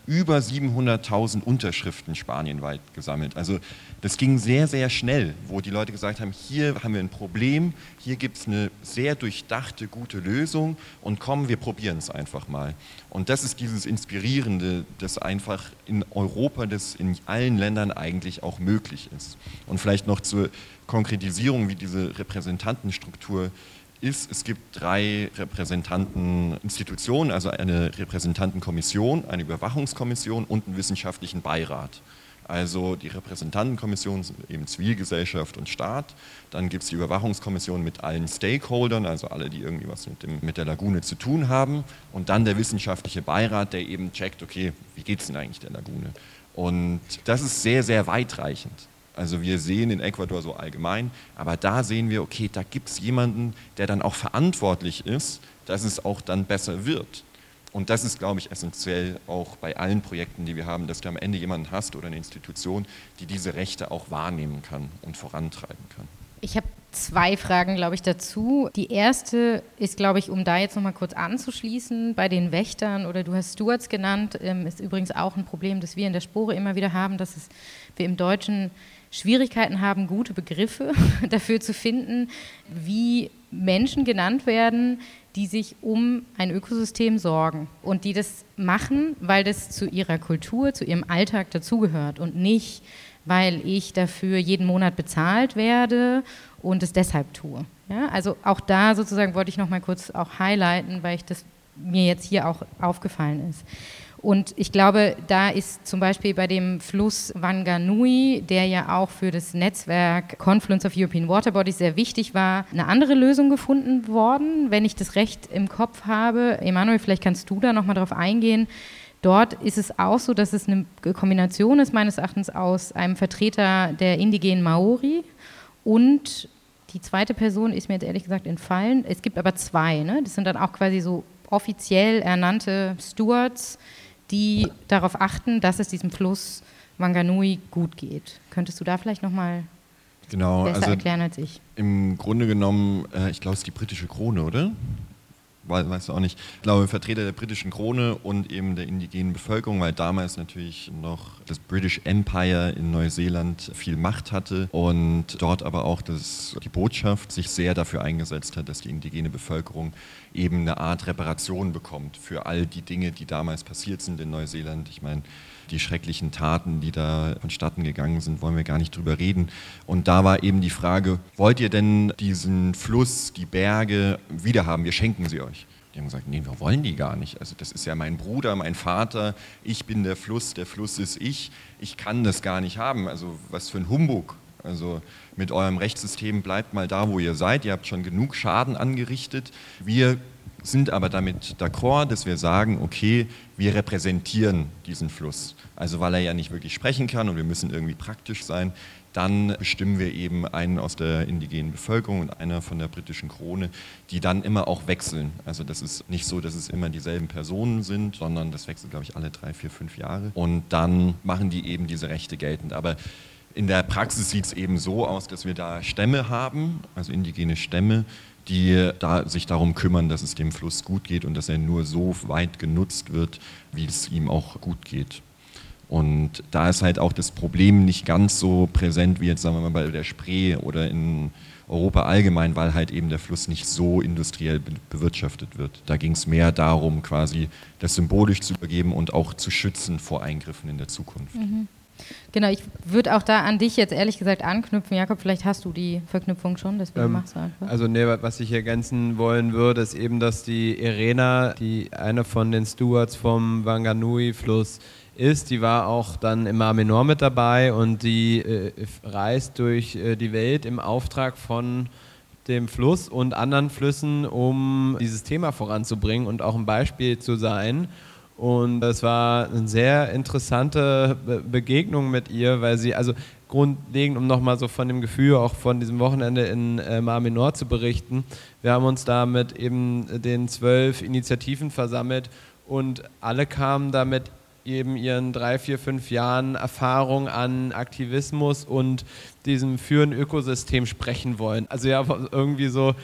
über siebenhunderttausend Unterschriften spanien-weit gesammelt. Also das ging sehr, sehr schnell, wo die Leute gesagt haben, hier haben wir ein Problem, hier gibt es eine sehr durchdachte, gute Lösung und komm, wir probieren es einfach mal. Und das ist dieses Inspirierende, das einfach in Europa, das in allen Ländern eigentlich auch möglich ist. Und vielleicht noch zur Konkretisierung, wie diese Repräsentantenstruktur ist, es gibt drei Repräsentanteninstitutionen, also eine Repräsentantenkommission, eine Überwachungskommission und einen wissenschaftlichen Beirat. Also die Repräsentantenkommission sind eben Zivilgesellschaft und Staat, dann gibt es die Überwachungskommission mit allen Stakeholdern, also alle, die irgendwie was mit, dem, mit der Lagune zu tun haben, und dann der wissenschaftliche Beirat, der eben checkt, okay, wie geht es denn eigentlich der Lagune? Und das ist sehr, sehr weitreichend. Also wir sehen in Ecuador so allgemein, aber da sehen wir, okay, da gibt es jemanden, der dann auch verantwortlich ist, dass es auch dann besser wird. Und das ist, glaube ich, essentiell auch bei allen Projekten, die wir haben, dass du am Ende jemanden hast oder eine Institution, die diese Rechte auch wahrnehmen kann und vorantreiben kann. Ich habe zwei Fragen, glaube ich, dazu. Die erste ist, glaube ich, um da jetzt nochmal kurz anzuschließen, bei den Wächtern, oder du hast Stewards genannt, ähm, ist übrigens auch ein Problem, das wir in der Spore immer wieder haben, dass es, wir im Deutschen Schwierigkeiten haben, gute Begriffe dafür zu finden, wie Menschen genannt werden, die sich um ein Ökosystem sorgen und die das machen, weil das zu ihrer Kultur, zu ihrem Alltag dazugehört und nicht, weil ich dafür jeden Monat bezahlt werde und es deshalb tue. Ja, also auch da sozusagen wollte ich noch mal kurz auch highlighten, weil ich das mir jetzt hier auch aufgefallen ist. Und ich glaube, da ist zum Beispiel bei dem Fluss Wanganui, der ja auch für das Netzwerk Confluence of European Water Bodies sehr wichtig war, eine andere Lösung gefunden worden, wenn ich das recht im Kopf habe. Emanuel, vielleicht kannst du da nochmal drauf eingehen. Dort ist es auch so, dass es eine Kombination ist, meines Erachtens, aus einem Vertreter der indigenen Maori und die zweite Person ist mir jetzt ehrlich gesagt entfallen. Es gibt aber zwei, ne? Das sind dann auch quasi so offiziell ernannte Stewards, die darauf achten, dass es diesem Fluss Wanganui gut geht. Könntest du da vielleicht nochmal genau, besser also erklären als ich? Im Grunde genommen, äh, ich glaube, es ist die britische Krone, oder? We- Weißt du auch nicht. Ich glaube, Vertreter der britischen Krone und eben der indigenen Bevölkerung, weil damals natürlich noch das British Empire in Neuseeland viel Macht hatte und dort aber auch das, die Botschaft sich sehr dafür eingesetzt hat, dass die indigene Bevölkerung eben eine Art Reparation bekommt für all die Dinge, die damals passiert sind in Neuseeland. Ich meine, die schrecklichen Taten, die da vonstatten gegangen sind, wollen wir gar nicht drüber reden. Und da war eben die Frage, wollt ihr denn diesen Fluss, die Berge wiederhaben? Wir schenken sie euch. Die haben gesagt, nee, wir wollen die gar nicht. Also das ist ja mein Bruder, mein Vater, ich bin der Fluss, der Fluss ist ich. Ich kann das gar nicht haben. Also was für ein Humbug. Also mit eurem Rechtssystem bleibt mal da, wo ihr seid. Ihr habt schon genug Schaden angerichtet. Wir sind aber damit d'accord, dass wir sagen, okay, wir repräsentieren diesen Fluss. Also weil er ja nicht wirklich sprechen kann und wir müssen irgendwie praktisch sein, dann bestimmen wir eben einen aus der indigenen Bevölkerung und einer von der britischen Krone, die dann immer auch wechseln. Also das ist nicht so, dass es immer dieselben Personen sind, sondern das wechselt, glaube ich, alle drei, vier, fünf Jahre. Und dann machen die eben diese Rechte geltend. Aber in der Praxis sieht es eben so aus, dass wir da Stämme haben, also indigene Stämme, die da sich darum kümmern, dass es dem Fluss gut geht und dass er nur so weit genutzt wird, wie es ihm auch gut geht. Und da ist halt auch das Problem nicht ganz so präsent wie jetzt, sagen wir mal, bei der Spree oder in Europa allgemein, weil halt eben der Fluss nicht so industriell be- bewirtschaftet wird. Da ging es mehr darum, quasi das symbolisch zu übergeben und auch zu schützen vor Eingriffen in der Zukunft. Mhm. Genau, ich würde auch da an dich jetzt ehrlich gesagt anknüpfen. Jakob, vielleicht hast du die Verknüpfung schon, deswegen ähm, machst du einfach. Also nee, was ich ergänzen wollen würde, ist eben, dass die Irena, die eine von den Stewards vom Wanganui-Fluss ist, die war auch dann im Mar Menor mit dabei und die äh, reist durch äh, die Welt im Auftrag von dem Fluss und anderen Flüssen, um dieses Thema voranzubringen und auch ein Beispiel zu sein. Und es war eine sehr interessante Be- Begegnung mit ihr, weil sie, also grundlegend, um nochmal so von dem Gefühl auch von diesem Wochenende in äh, Mar Menor zu berichten, wir haben uns da mit eben den zwölf Initiativen versammelt und alle kamen damit eben ihren drei, vier, fünf Jahren Erfahrung an Aktivismus und diesem für ein Ökosystem sprechen wollen. Also ja, irgendwie so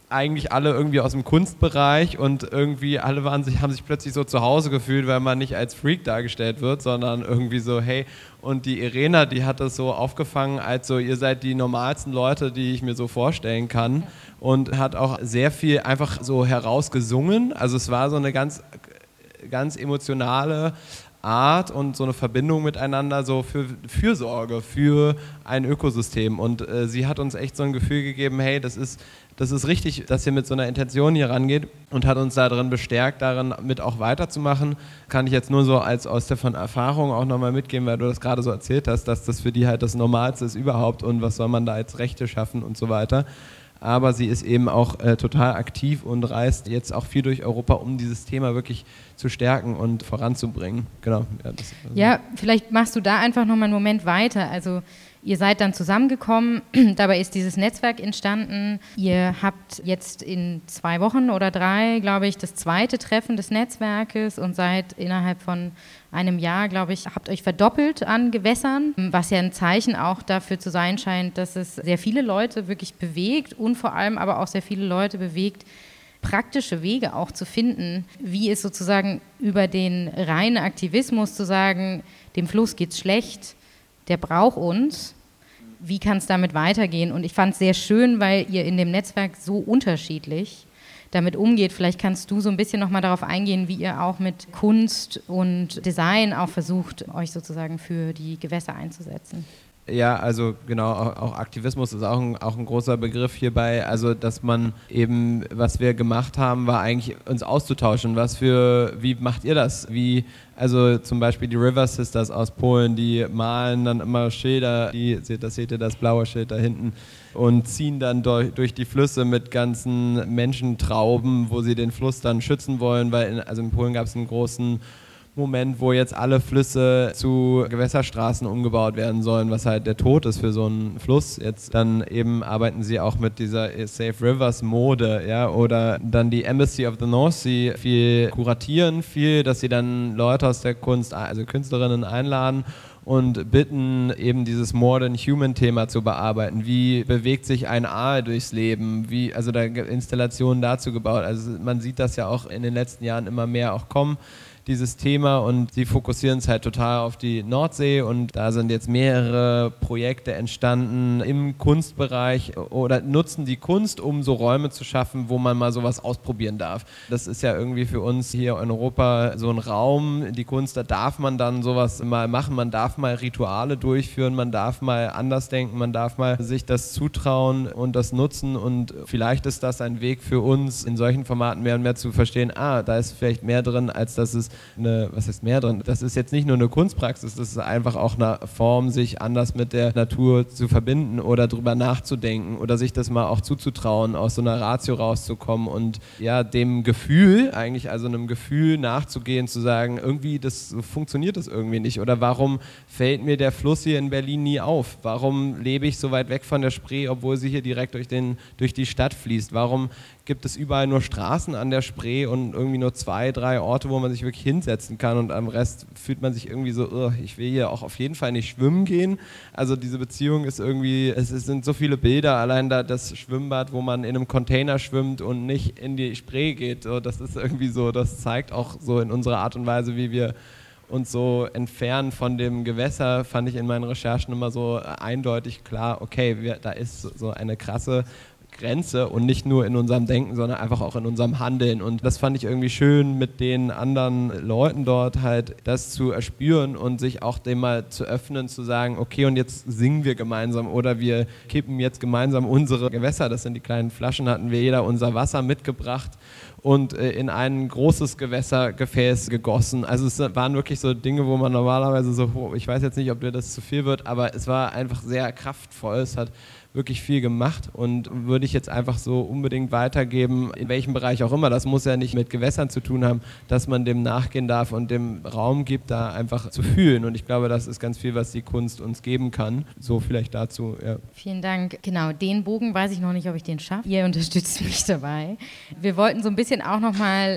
eigentlich alle irgendwie aus dem Kunstbereich und irgendwie alle waren sich, haben sich plötzlich so zu Hause gefühlt, weil man nicht als Freak dargestellt wird, sondern irgendwie so, hey, und die Irena, die hat das so aufgefangen als so, ihr seid die normalsten Leute, die ich mir so vorstellen kann und hat auch sehr viel einfach so herausgesungen, also es war so eine ganz, ganz emotionale Art und so eine Verbindung miteinander, so für Fürsorge, für ein Ökosystem und äh, sie hat uns echt so ein Gefühl gegeben, hey, das ist Das ist richtig, dass ihr mit so einer Intention hier rangeht und hat uns darin bestärkt, darin mit auch weiterzumachen. Kann ich jetzt nur so als aus der von Erfahrung auch nochmal mitgeben, weil du das gerade so erzählt hast, dass das für die halt das Normalste ist überhaupt und was soll man da als Rechte schaffen und so weiter. Aber sie ist eben auch äh, total aktiv und reist jetzt auch viel durch Europa, um dieses Thema wirklich zu stärken und voranzubringen. Genau. Ja, das, also ja, vielleicht machst du da einfach nochmal einen Moment weiter. Also ihr seid dann zusammengekommen, dabei ist dieses Netzwerk entstanden. Ihr habt jetzt in zwei Wochen oder drei, glaube ich, das zweite Treffen des Netzwerkes und seid innerhalb von einem Jahr, glaube ich, habt euch verdoppelt an Gewässern, was ja ein Zeichen auch dafür zu sein scheint, dass es sehr viele Leute wirklich bewegt und vor allem aber auch sehr viele Leute bewegt, praktische Wege auch zu finden, wie es sozusagen über den reinen Aktivismus zu sagen, dem Fluss geht's schlecht, der braucht uns, wie kann es damit weitergehen? Und ich fand es sehr schön, weil ihr in dem Netzwerk so unterschiedlich damit umgeht. Vielleicht kannst du so ein bisschen nochmal darauf eingehen, wie ihr auch mit Kunst und Design auch versucht, euch sozusagen für die Gewässer einzusetzen. Ja, also genau, auch, auch Aktivismus ist auch ein, auch ein großer Begriff hierbei. Also, dass man eben, was wir gemacht haben, war eigentlich uns auszutauschen. Was für, wie macht ihr das? Wie, also zum Beispiel die River Sisters aus Polen, die malen dann immer Schilder, die, das seht ihr, das blaue Schild da hinten, und ziehen dann durch, durch die Flüsse mit ganzen Menschentrauben, wo sie den Fluss dann schützen wollen, weil in, also in Polen gab es einen großen Moment, wo jetzt alle Flüsse zu Gewässerstraßen umgebaut werden sollen, was halt der Tod ist für so einen Fluss. Jetzt dann eben arbeiten sie auch mit dieser Safe Rivers Mode, ja, oder dann die Embassy of the North Sea viel kuratieren, viel, dass sie dann Leute aus der Kunst, also Künstlerinnen einladen und bitten, eben dieses More than Human Thema zu bearbeiten. Wie bewegt sich ein Aal durchs Leben? Wie, also da Installationen dazu gebaut. Also man sieht das ja auch in den letzten Jahren immer mehr auch kommen, dieses Thema, und sie fokussieren es halt total auf die Nordsee und da sind jetzt mehrere Projekte entstanden im Kunstbereich oder nutzen die Kunst, um so Räume zu schaffen, wo man mal sowas ausprobieren darf. Das ist ja irgendwie für uns hier in Europa so ein Raum, die Kunst, da darf man dann sowas mal machen, man darf mal Rituale durchführen, man darf mal anders denken, man darf mal sich das zutrauen und das nutzen, und vielleicht ist das ein Weg für uns, in solchen Formaten mehr und mehr zu verstehen, ah, da ist vielleicht mehr drin, als dass es eine, was heißt mehr drin? Das ist jetzt nicht nur eine Kunstpraxis, das ist einfach auch eine Form, sich anders mit der Natur zu verbinden oder drüber nachzudenken oder sich das mal auch zuzutrauen, aus so einer Ratio rauszukommen und ja, dem Gefühl, eigentlich also einem Gefühl nachzugehen, zu sagen, irgendwie, das so funktioniert das irgendwie nicht, oder warum fällt mir der Fluss hier in Berlin nie auf? Warum lebe ich so weit weg von der Spree, obwohl sie hier direkt durch, den, durch die Stadt fließt? Warum gibt es überall nur Straßen an der Spree und irgendwie nur zwei, drei Orte, wo man sich wirklich hinsetzen kann, und am Rest fühlt man sich irgendwie so, oh, ich will hier auch auf jeden Fall nicht schwimmen gehen. Also diese Beziehung ist irgendwie, es, es sind so viele Bilder, allein da das Schwimmbad, wo man in einem Container schwimmt und nicht in die Spree geht, so, das ist irgendwie so, das zeigt auch so in unserer Art und Weise, wie wir uns so entfernen von dem Gewässer, fand ich in meinen Recherchen immer so eindeutig klar, okay, wir, da ist so eine krasse Grenze, und nicht nur in unserem Denken, sondern einfach auch in unserem Handeln, und das fand ich irgendwie schön, mit den anderen Leuten dort halt das zu erspüren und sich auch dem mal zu öffnen, zu sagen, okay, und jetzt singen wir gemeinsam oder wir kippen jetzt gemeinsam unsere Gewässer, das sind die kleinen Flaschen, hatten wir jeder unser Wasser mitgebracht und äh, in ein großes Gewässergefäß gegossen. Also es waren wirklich so Dinge, wo man normalerweise so, ich weiß jetzt nicht, ob dir das zu viel wird, aber es war einfach sehr kraftvoll, es hat wirklich viel gemacht und würde ich jetzt einfach so unbedingt weitergeben, in welchem Bereich auch immer, das muss ja nicht mit Gewässern zu tun haben, dass man dem nachgehen darf und dem Raum gibt, da einfach zu fühlen, und ich glaube, das ist ganz viel, was die Kunst uns geben kann. So vielleicht dazu, ja. Vielen Dank. Genau, den Bogen weiß ich noch nicht, ob ich den schaffe. Ihr unterstützt mich dabei. Wir wollten so ein bisschen auch nochmal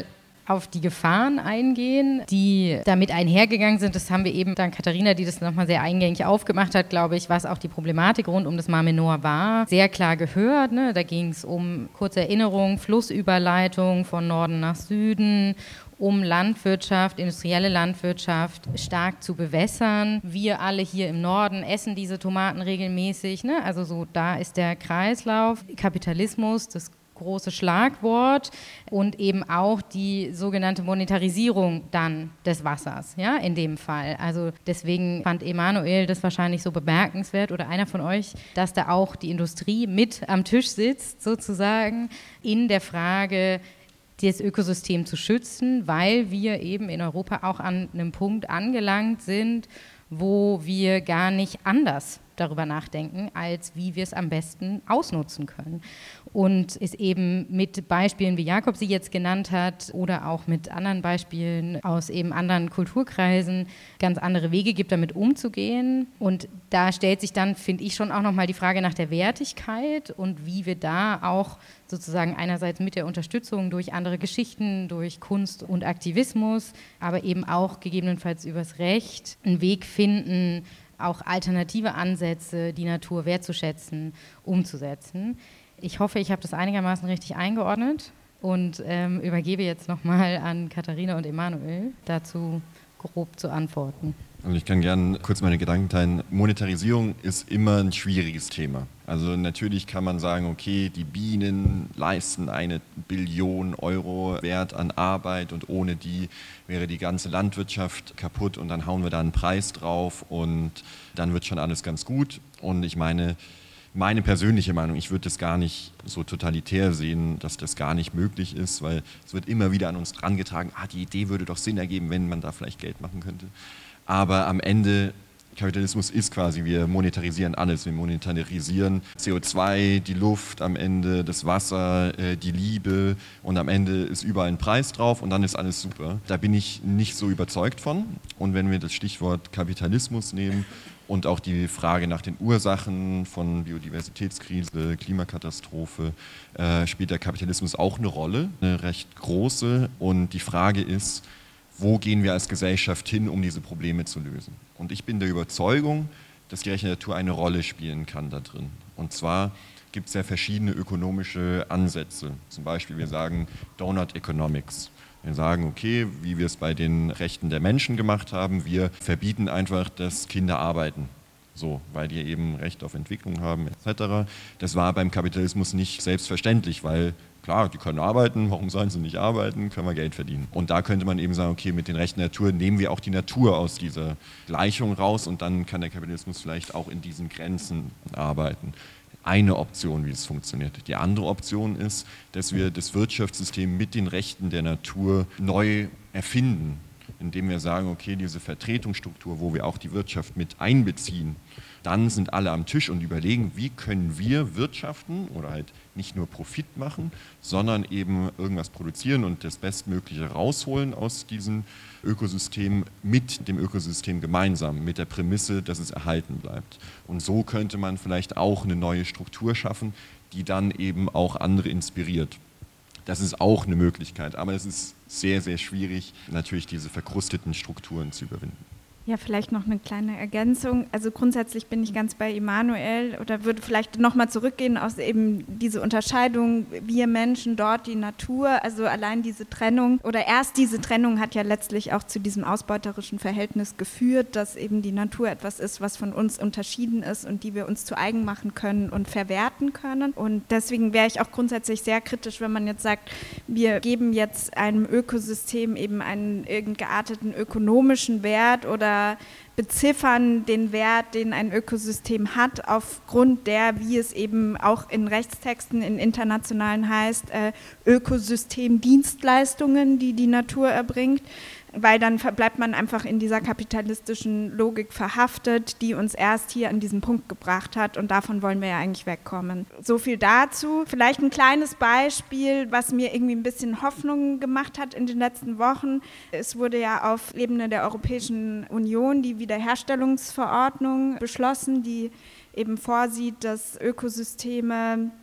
auf die Gefahren eingehen, die damit einhergegangen sind. Das haben wir eben dann Katharina, die das nochmal sehr eingängig aufgemacht hat, glaube ich, was auch die Problematik rund um das Mar Menor war, sehr klar gehört. Ne? Da ging es um, kurze Erinnerung, Flussüberleitung von Norden nach Süden, um Landwirtschaft, industrielle Landwirtschaft stark zu bewässern. Wir alle hier im Norden essen diese Tomaten regelmäßig. Ne? Also so, da ist der Kreislauf. Kapitalismus, das große Schlagwort und eben auch die sogenannte Monetarisierung dann des Wassers, ja, in dem Fall. Also deswegen fand Emanuel das wahrscheinlich so bemerkenswert oder einer von euch, dass da auch die Industrie mit am Tisch sitzt, sozusagen, in der Frage, das Ökosystem zu schützen, weil wir eben in Europa auch an einem Punkt angelangt sind, wo wir gar nicht anders darüber nachdenken, als wie wir es am besten ausnutzen können. Und es eben mit Beispielen, wie Jakob sie jetzt genannt hat, oder auch mit anderen Beispielen aus eben anderen Kulturkreisen ganz andere Wege gibt, damit umzugehen. Und da stellt sich dann, finde ich, schon auch nochmal die Frage nach der Wertigkeit und wie wir da auch sozusagen einerseits mit der Unterstützung durch andere Geschichten, durch Kunst und Aktivismus, aber eben auch gegebenenfalls übers Recht einen Weg finden, auch alternative Ansätze, die Natur wertzuschätzen, umzusetzen. Ich hoffe, ich habe das einigermaßen richtig eingeordnet und ähm, übergebe jetzt nochmal an Katharina und Emanuel, dazu grob zu antworten. Also ich kann gerne kurz meine Gedanken teilen. Monetarisierung ist immer ein schwieriges Thema. Also natürlich kann man sagen, okay, die Bienen leisten eine Billion Euro Wert an Arbeit und ohne die wäre die ganze Landwirtschaft kaputt und dann hauen wir da einen Preis drauf und dann wird schon alles ganz gut. Und ich meine, meine persönliche Meinung, ich würde das gar nicht so totalitär sehen, dass das gar nicht möglich ist, weil es wird immer wieder an uns drangetragen, ah, die Idee würde doch Sinn ergeben, wenn man da vielleicht Geld machen könnte. Aber am Ende, Kapitalismus ist quasi, wir monetarisieren alles. Wir monetarisieren C O zwei, die Luft, am Ende das Wasser, die Liebe und am Ende ist überall ein Preis drauf und dann ist alles super. Da bin ich nicht so überzeugt von. Und wenn wir das Stichwort Kapitalismus nehmen und auch die Frage nach den Ursachen von Biodiversitätskrise, Klimakatastrophe, äh, spielt der Kapitalismus auch eine Rolle, eine recht große. Und die Frage ist, wo gehen wir als Gesellschaft hin, um diese Probleme zu lösen? Und ich bin der Überzeugung, dass die rechte Natur eine Rolle spielen kann da drin. Und zwar gibt es ja verschiedene ökonomische Ansätze. Zum Beispiel, wir sagen Donut Economics. Wir sagen, okay, wie wir es bei den Rechten der Menschen gemacht haben, wir verbieten einfach, dass Kinder arbeiten. So, weil die eben Recht auf Entwicklung haben et cetera. Das war beim Kapitalismus nicht selbstverständlich, weil klar, die können arbeiten, warum sollen sie nicht arbeiten, können wir Geld verdienen. Und da könnte man eben sagen, okay, mit den Rechten der Natur nehmen wir auch die Natur aus dieser Gleichung raus und dann kann der Kapitalismus vielleicht auch in diesen Grenzen arbeiten. Eine Option, wie es funktioniert. Die andere Option ist, dass wir das Wirtschaftssystem mit den Rechten der Natur neu erfinden, indem wir sagen, okay, diese Vertretungsstruktur, wo wir auch die Wirtschaft mit einbeziehen, dann sind alle am Tisch und überlegen, wie können wir wirtschaften oder halt nicht nur Profit machen, sondern eben irgendwas produzieren und das Bestmögliche rausholen aus diesem Ökosystem mit dem Ökosystem gemeinsam, mit der Prämisse, dass es erhalten bleibt. Und so könnte man vielleicht auch eine neue Struktur schaffen, die dann eben auch andere inspiriert. Das ist auch eine Möglichkeit, aber es ist sehr, sehr schwierig, natürlich diese verkrusteten Strukturen zu überwinden. Ja, vielleicht noch eine kleine Ergänzung. Also grundsätzlich bin ich ganz bei Emanuel oder würde vielleicht nochmal zurückgehen aus eben diese Unterscheidung, wir Menschen, dort die Natur, also allein diese Trennung oder erst diese Trennung hat ja letztlich auch zu diesem ausbeuterischen Verhältnis geführt, dass eben die Natur etwas ist, was von uns unterschieden ist und die wir uns zu eigen machen können und verwerten können. Und deswegen wäre ich auch grundsätzlich sehr kritisch, wenn man jetzt sagt, wir geben jetzt einem Ökosystem eben einen irgend gearteten ökonomischen Wert oder beziffern den Wert, den ein Ökosystem hat, aufgrund der, wie es eben auch in Rechtstexten, in internationalen heißt, äh, Ökosystemdienstleistungen, die die Natur erbringt, weil dann bleibt man einfach in dieser kapitalistischen Logik verhaftet, die uns erst hier an diesen Punkt gebracht hat und davon wollen wir ja eigentlich wegkommen. So viel dazu. Vielleicht ein kleines Beispiel, was mir irgendwie ein bisschen Hoffnung gemacht hat in den letzten Wochen. Es wurde ja auf Ebene der Europäischen Union die Wiederherstellungsverordnung beschlossen, die eben vorsieht, dass Ökosysteme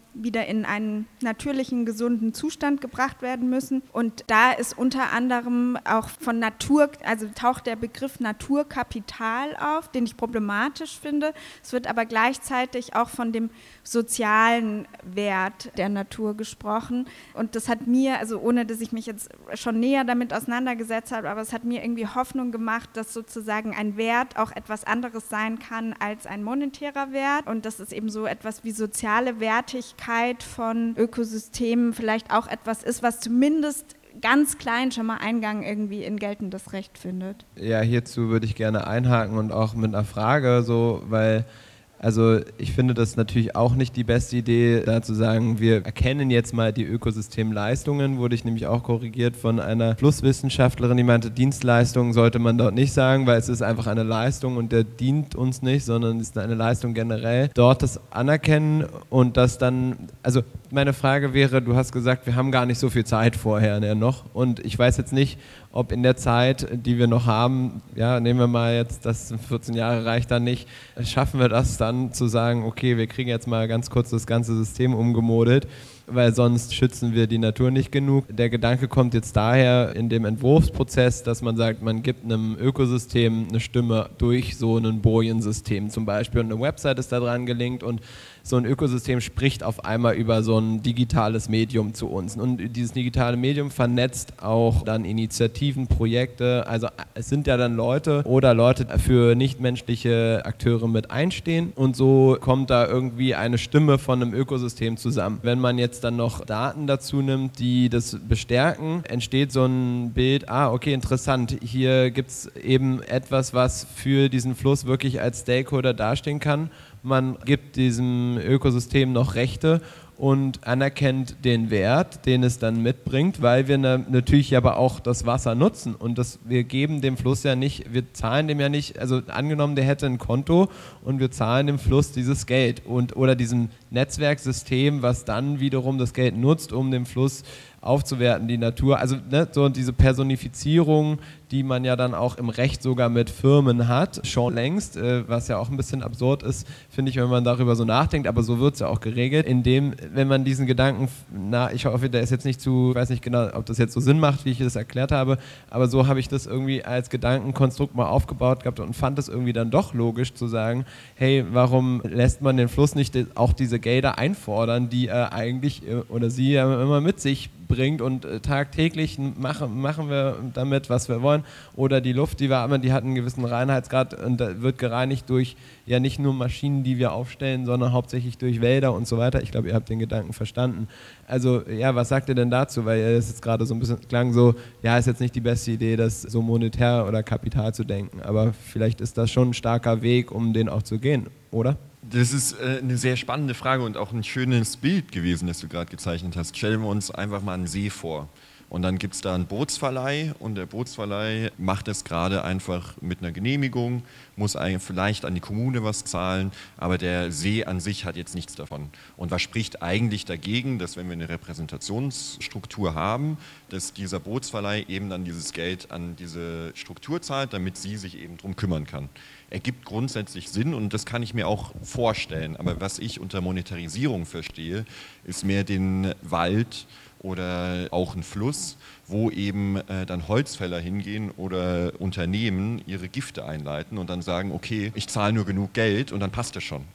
wieder in einen natürlichen, gesunden Zustand gebracht werden müssen. Und da ist unter anderem auch von Natur, also taucht der Begriff Naturkapital auf, den ich problematisch finde. Es wird aber gleichzeitig auch von dem sozialen Wert der Natur gesprochen. Und das hat mir, also ohne dass ich mich jetzt schon näher damit auseinandergesetzt habe, aber es hat mir irgendwie Hoffnung gemacht, dass sozusagen ein Wert auch etwas anderes sein kann als ein monetärer Wert. Und dass es eben so etwas wie soziale Wertigkeit von Ökosystemen vielleicht auch etwas ist, was zumindest ganz klein schon mal Eingang irgendwie in geltendes Recht findet. Ja, hierzu würde ich gerne einhaken und auch mit einer Frage, so, weil also ich finde das natürlich auch nicht die beste Idee, da zu sagen, wir erkennen jetzt mal die Ökosystemleistungen, wurde ich nämlich auch korrigiert von einer Flusswissenschaftlerin, die meinte, Dienstleistungen sollte man dort nicht sagen, weil es ist einfach eine Leistung und der dient uns nicht, sondern es ist eine Leistung generell. Dort das anerkennen und das dann, also meine Frage wäre, du hast gesagt, wir haben gar nicht so viel Zeit vorher ne, noch und ich weiß jetzt nicht, ob in der Zeit, die wir noch haben, ja, nehmen wir mal jetzt, das vierzehn Jahre reicht dann nicht, schaffen wir das dann zu sagen, okay, wir kriegen jetzt mal ganz kurz das ganze System umgemodelt, weil sonst schützen wir die Natur nicht genug. Der Gedanke kommt jetzt daher in dem Entwurfsprozess, dass man sagt, man gibt einem Ökosystem eine Stimme durch so ein Bojen-System zum Beispiel und eine Website ist da dran gelinkt und so ein Ökosystem spricht auf einmal über so ein digitales Medium zu uns. Und dieses digitale Medium vernetzt auch dann Initiativen, Projekte. Also es sind ja dann Leute oder Leute für nichtmenschliche Akteure mit einstehen. Und so kommt da irgendwie eine Stimme von einem Ökosystem zusammen. Wenn man jetzt dann noch Daten dazu nimmt, die das bestärken, entsteht so ein Bild, ah, okay, interessant, hier gibt es eben etwas, was für diesen Fluss wirklich als Stakeholder dastehen kann. Man gibt diesem Ökosystem noch Rechte und anerkennt den Wert, den es dann mitbringt, weil wir na, natürlich aber auch das Wasser nutzen und das, wir geben dem Fluss ja nicht, wir zahlen dem ja nicht, also angenommen, der hätte ein Konto und wir zahlen dem Fluss dieses Geld und oder diesem Netzwerksystem, was dann wiederum das Geld nutzt, um den Fluss aufzuwerten, die Natur, also ne, so diese Personifizierung, die man ja dann auch im Recht sogar mit Firmen hat, schon längst, äh, was ja auch ein bisschen absurd ist, finde ich, wenn man darüber so nachdenkt, aber so wird es ja auch geregelt, indem, wenn man diesen Gedanken, na, ich hoffe, der ist jetzt nicht zu, ich weiß nicht genau, ob das jetzt so Sinn macht, wie ich das erklärt habe, aber so habe ich das irgendwie als Gedankenkonstrukt mal aufgebaut gehabt und fand es irgendwie dann doch logisch zu sagen, hey, warum lässt man den Fluss nicht auch diese Gelder einfordern, die er eigentlich oder sie ja immer mit sich bringt und äh, tagtäglich machen, machen wir damit, was wir wollen. Oder die Luft, die wir haben, die hat einen gewissen Reinheitsgrad und da wird gereinigt durch ja nicht nur Maschinen, die wir aufstellen, sondern hauptsächlich durch Wälder und so weiter. Ich glaube, ihr habt den Gedanken verstanden. Also ja, was sagt ihr denn dazu? Weil es jetzt gerade so ein bisschen klang so, ja, ist jetzt nicht die beste Idee, das so monetär oder Kapital zu denken, aber vielleicht ist das schon ein starker Weg, um den auch zu gehen, oder? Das ist äh, eine sehr spannende Frage und auch ein schönes Bild gewesen, das du gerade gezeichnet hast. Stellen wir uns einfach mal einen See vor. Und dann gibt es da einen Bootsverleih und der Bootsverleih macht es gerade einfach mit einer Genehmigung, muss vielleicht an die Kommune was zahlen, aber der See an sich hat jetzt nichts davon. Und was spricht eigentlich dagegen, dass wenn wir eine Repräsentationsstruktur haben, dass dieser Bootsverleih eben dann dieses Geld an diese Struktur zahlt, damit sie sich eben drum kümmern kann? Ergibt grundsätzlich Sinn und das kann ich mir auch vorstellen. Aber was ich unter Monetarisierung verstehe, ist mehr den Wald oder auch ein Fluss, wo eben äh, dann Holzfäller hingehen oder Unternehmen ihre Gifte einleiten und dann sagen, okay, ich zahle nur genug Geld und dann passt das schon.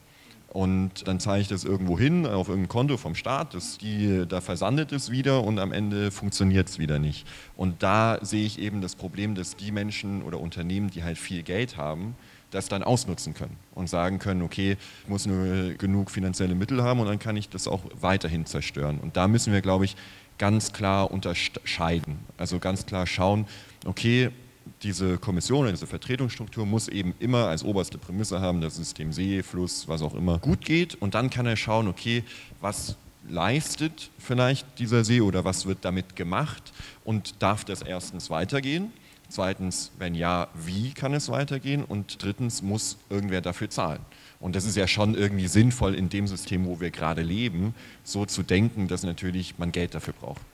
Und dann zahle ich das irgendwo hin, auf irgendein Konto vom Staat, das die, da versandet es wieder und am Ende funktioniert es wieder nicht. Und da sehe ich eben das Problem, dass die Menschen oder Unternehmen, die halt viel Geld haben, das dann ausnutzen können und sagen können, okay, ich muss nur genug finanzielle Mittel haben und dann kann ich das auch weiterhin zerstören. Und da müssen wir, glaube ich, ganz klar unterscheiden. Also ganz klar schauen, okay, diese Kommission oder diese Vertretungsstruktur muss eben immer als oberste Prämisse haben, dass es dem See, Fluss, was auch immer gut geht. Und dann kann er schauen, okay, was leistet vielleicht dieser See oder was wird damit gemacht und darf das erstens weitergehen? Zweitens, wenn ja, wie kann es weitergehen? Und drittens, muss irgendwer dafür zahlen? Und das ist ja schon irgendwie sinnvoll in dem System, wo wir gerade leben, so zu denken, dass natürlich man Geld dafür braucht.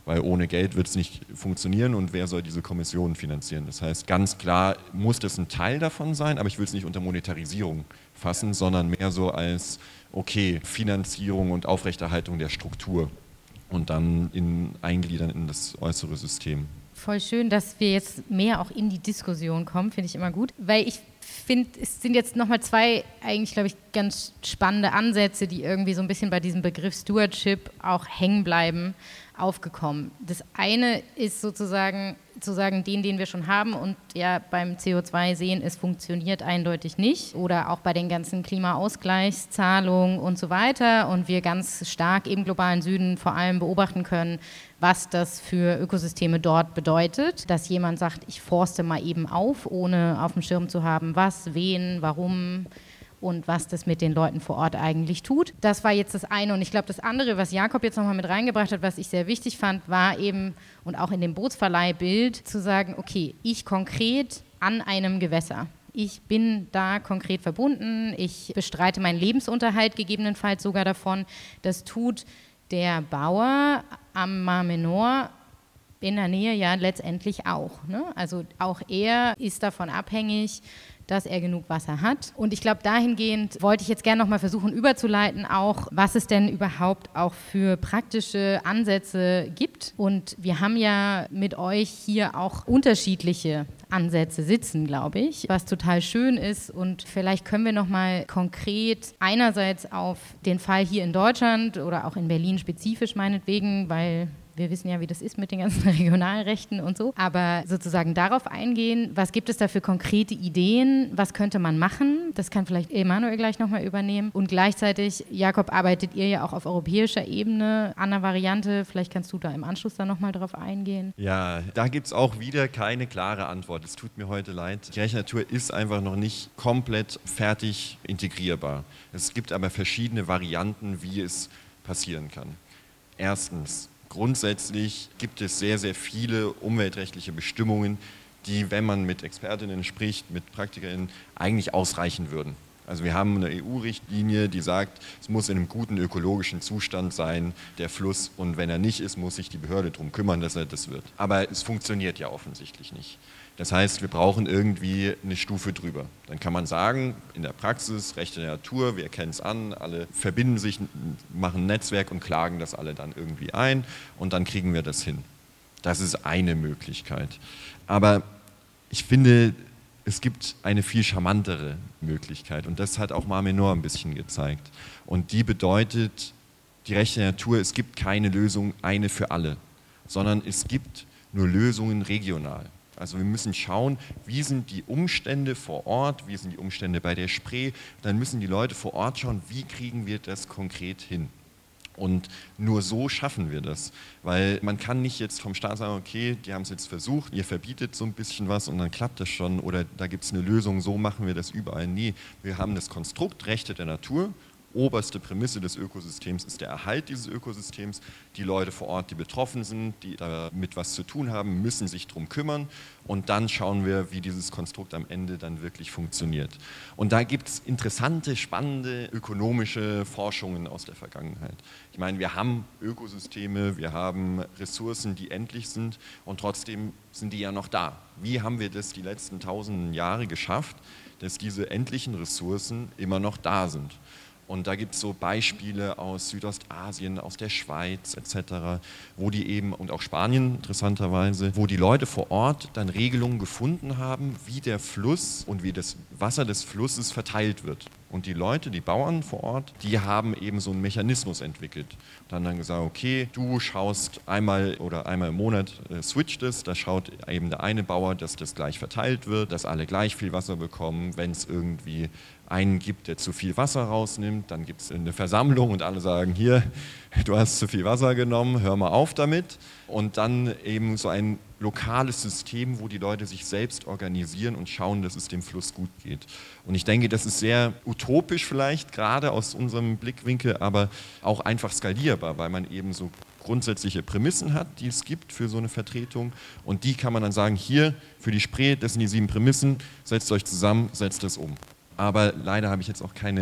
weil ohne Geld wird es nicht funktionieren und wer soll diese Kommission finanzieren? Das heißt, ganz klar muss das ein Teil davon sein, aber ich will es nicht unter Monetarisierung fassen, sondern mehr so als, okay, Finanzierung und Aufrechterhaltung der Struktur und dann in, eingliedern in das äußere System. Voll schön, dass wir jetzt mehr auch in die Diskussion kommen, finde ich immer gut, weil ich finde, es sind jetzt nochmal zwei eigentlich, glaube ich, ganz spannende Ansätze, die irgendwie so ein bisschen bei diesem Begriff Stewardship auch hängen bleiben, aufgekommen. Das eine ist sozusagen zu sagen, den, den wir schon haben und ja beim C O zwei sehen, es funktioniert eindeutig nicht oder auch bei den ganzen Klimaausgleichszahlungen und so weiter und wir ganz stark im globalen Süden vor allem beobachten können, was das für Ökosysteme dort bedeutet, dass jemand sagt, ich forste mal eben auf, ohne auf dem Schirm zu haben, was, wen, warum und was das mit den Leuten vor Ort eigentlich tut. Das war jetzt das eine und ich glaube, das andere, was Jakob jetzt nochmal mit reingebracht hat, was ich sehr wichtig fand, war eben, und auch in dem Bootsverleihbild, zu sagen, okay, ich konkret an einem Gewässer. Ich bin da konkret verbunden, ich bestreite meinen Lebensunterhalt gegebenenfalls sogar davon. Das tut der Bauer am Mar Menor in der Nähe ja letztendlich auch. Ne? Also auch er ist davon abhängig, dass er genug Wasser hat. Und ich glaube, dahingehend wollte ich jetzt gerne noch mal versuchen überzuleiten, auch was es denn überhaupt auch für praktische Ansätze gibt. Und wir haben ja mit euch hier auch unterschiedliche Ansätze sitzen, glaube ich, was total schön ist. Und vielleicht können wir noch mal konkret einerseits auf den Fall hier in Deutschland oder auch in Berlin spezifisch meinetwegen, weil wir wissen ja, wie das ist mit den ganzen Regionalrechten und so. Aber sozusagen darauf eingehen, was gibt es da für konkrete Ideen? Was könnte man machen? Das kann vielleicht Emanuel gleich nochmal übernehmen. Und gleichzeitig, Jakob, arbeitet ihr ja auch auf europäischer Ebene an einer Variante. Vielleicht kannst du da im Anschluss dann nochmal drauf eingehen. Ja, da gibt es auch wieder keine klare Antwort. Es tut mir heute leid. Die Reiche Natur ist einfach noch nicht komplett fertig integrierbar. Es gibt aber verschiedene Varianten, wie es passieren kann. Erstens, grundsätzlich gibt es sehr, sehr viele umweltrechtliche Bestimmungen, die, wenn man mit Expertinnen spricht, mit PraktikerInnen, eigentlich ausreichen würden. Also wir haben eine E U-Richtlinie, die sagt, es muss in einem guten ökologischen Zustand sein, der Fluss, und wenn er nicht ist, muss sich die Behörde darum kümmern, dass er das wird. Aber es funktioniert ja offensichtlich nicht. Das heißt, wir brauchen irgendwie eine Stufe drüber. Dann kann man sagen, in der Praxis, Rechte der Natur, wir erkennen es an, alle verbinden sich, machen ein Netzwerk und klagen das alle dann irgendwie ein und dann kriegen wir das hin. Das ist eine Möglichkeit. Aber ich finde, es gibt eine viel charmantere Möglichkeit und das hat auch Mar Menor ein bisschen gezeigt. Und die bedeutet, die Rechte der Natur, es gibt keine Lösung, eine für alle, sondern es gibt nur Lösungen regional. Also wir müssen schauen, wie sind die Umstände vor Ort, wie sind die Umstände bei der Spree. Dann müssen die Leute vor Ort schauen, wie kriegen wir das konkret hin. Und nur so schaffen wir das, weil man kann nicht jetzt vom Staat sagen, okay, die haben es jetzt versucht, ihr verbietet so ein bisschen was und dann klappt das schon oder da gibt es eine Lösung, so machen wir das überall. Nee, wir haben das Konstrukt Rechte der Natur. Oberste Prämisse des Ökosystems ist der Erhalt dieses Ökosystems. Die Leute vor Ort, die betroffen sind, die damit was zu tun haben, müssen sich darum kümmern. Und dann schauen wir, wie dieses Konstrukt am Ende dann wirklich funktioniert. Und da gibt es interessante, spannende ökonomische Forschungen aus der Vergangenheit. Ich meine, wir haben Ökosysteme, wir haben Ressourcen, die endlich sind und trotzdem sind die ja noch da. Wie haben wir das die letzten tausenden Jahre geschafft, dass diese endlichen Ressourcen immer noch da sind? Und da gibt es so Beispiele aus Südostasien, aus der Schweiz et cetera, wo die eben, und auch Spanien interessanterweise, wo die Leute vor Ort dann Regelungen gefunden haben, wie der Fluss und wie das Wasser des Flusses verteilt wird. Und die Leute, die Bauern vor Ort, die haben eben so einen Mechanismus entwickelt. Dann dann gesagt, okay, du schaust einmal oder einmal im Monat, äh, switcht es, da schaut eben der eine Bauer, dass das gleich verteilt wird, dass alle gleich viel Wasser bekommen. Wenn es irgendwie einen gibt, der zu viel Wasser rausnimmt, dann gibt es eine Versammlung und alle sagen, hier, du hast zu viel Wasser genommen, hör mal auf damit. Und dann eben so ein lokales System, wo die Leute sich selbst organisieren und schauen, dass es dem Fluss gut geht. Und ich denke, das ist sehr utopisch vielleicht, gerade aus unserem Blickwinkel, aber auch einfach skalierbar, weil man eben so grundsätzliche Prämissen hat, die es gibt für so eine Vertretung. Und die kann man dann sagen, hier für die Spree, das sind die sieben Prämissen, setzt euch zusammen, setzt das um. Aber leider habe ich jetzt auch keine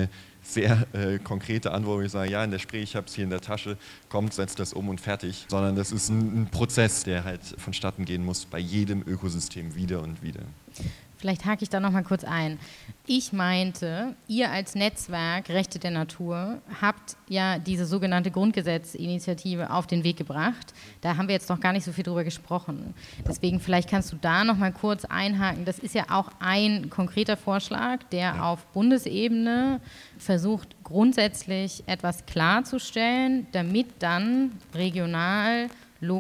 sehr äh, konkrete Antwort, wo ich sage, ja, in der Spree, ich habe es hier in der Tasche, kommt, setzt das um und fertig. Sondern das ist ein, ein Prozess, der halt vonstatten gehen muss bei jedem Ökosystem wieder und wieder. Vielleicht hake ich da noch mal kurz ein. Ich meinte, ihr als Netzwerk Rechte der Natur habt ja diese sogenannte Grundgesetzinitiative auf den Weg gebracht. Da haben wir jetzt noch gar nicht so viel drüber gesprochen. Deswegen vielleicht kannst du da noch mal kurz einhaken. Das ist ja auch ein konkreter Vorschlag, der auf Bundesebene versucht, grundsätzlich etwas klarzustellen, damit dann regional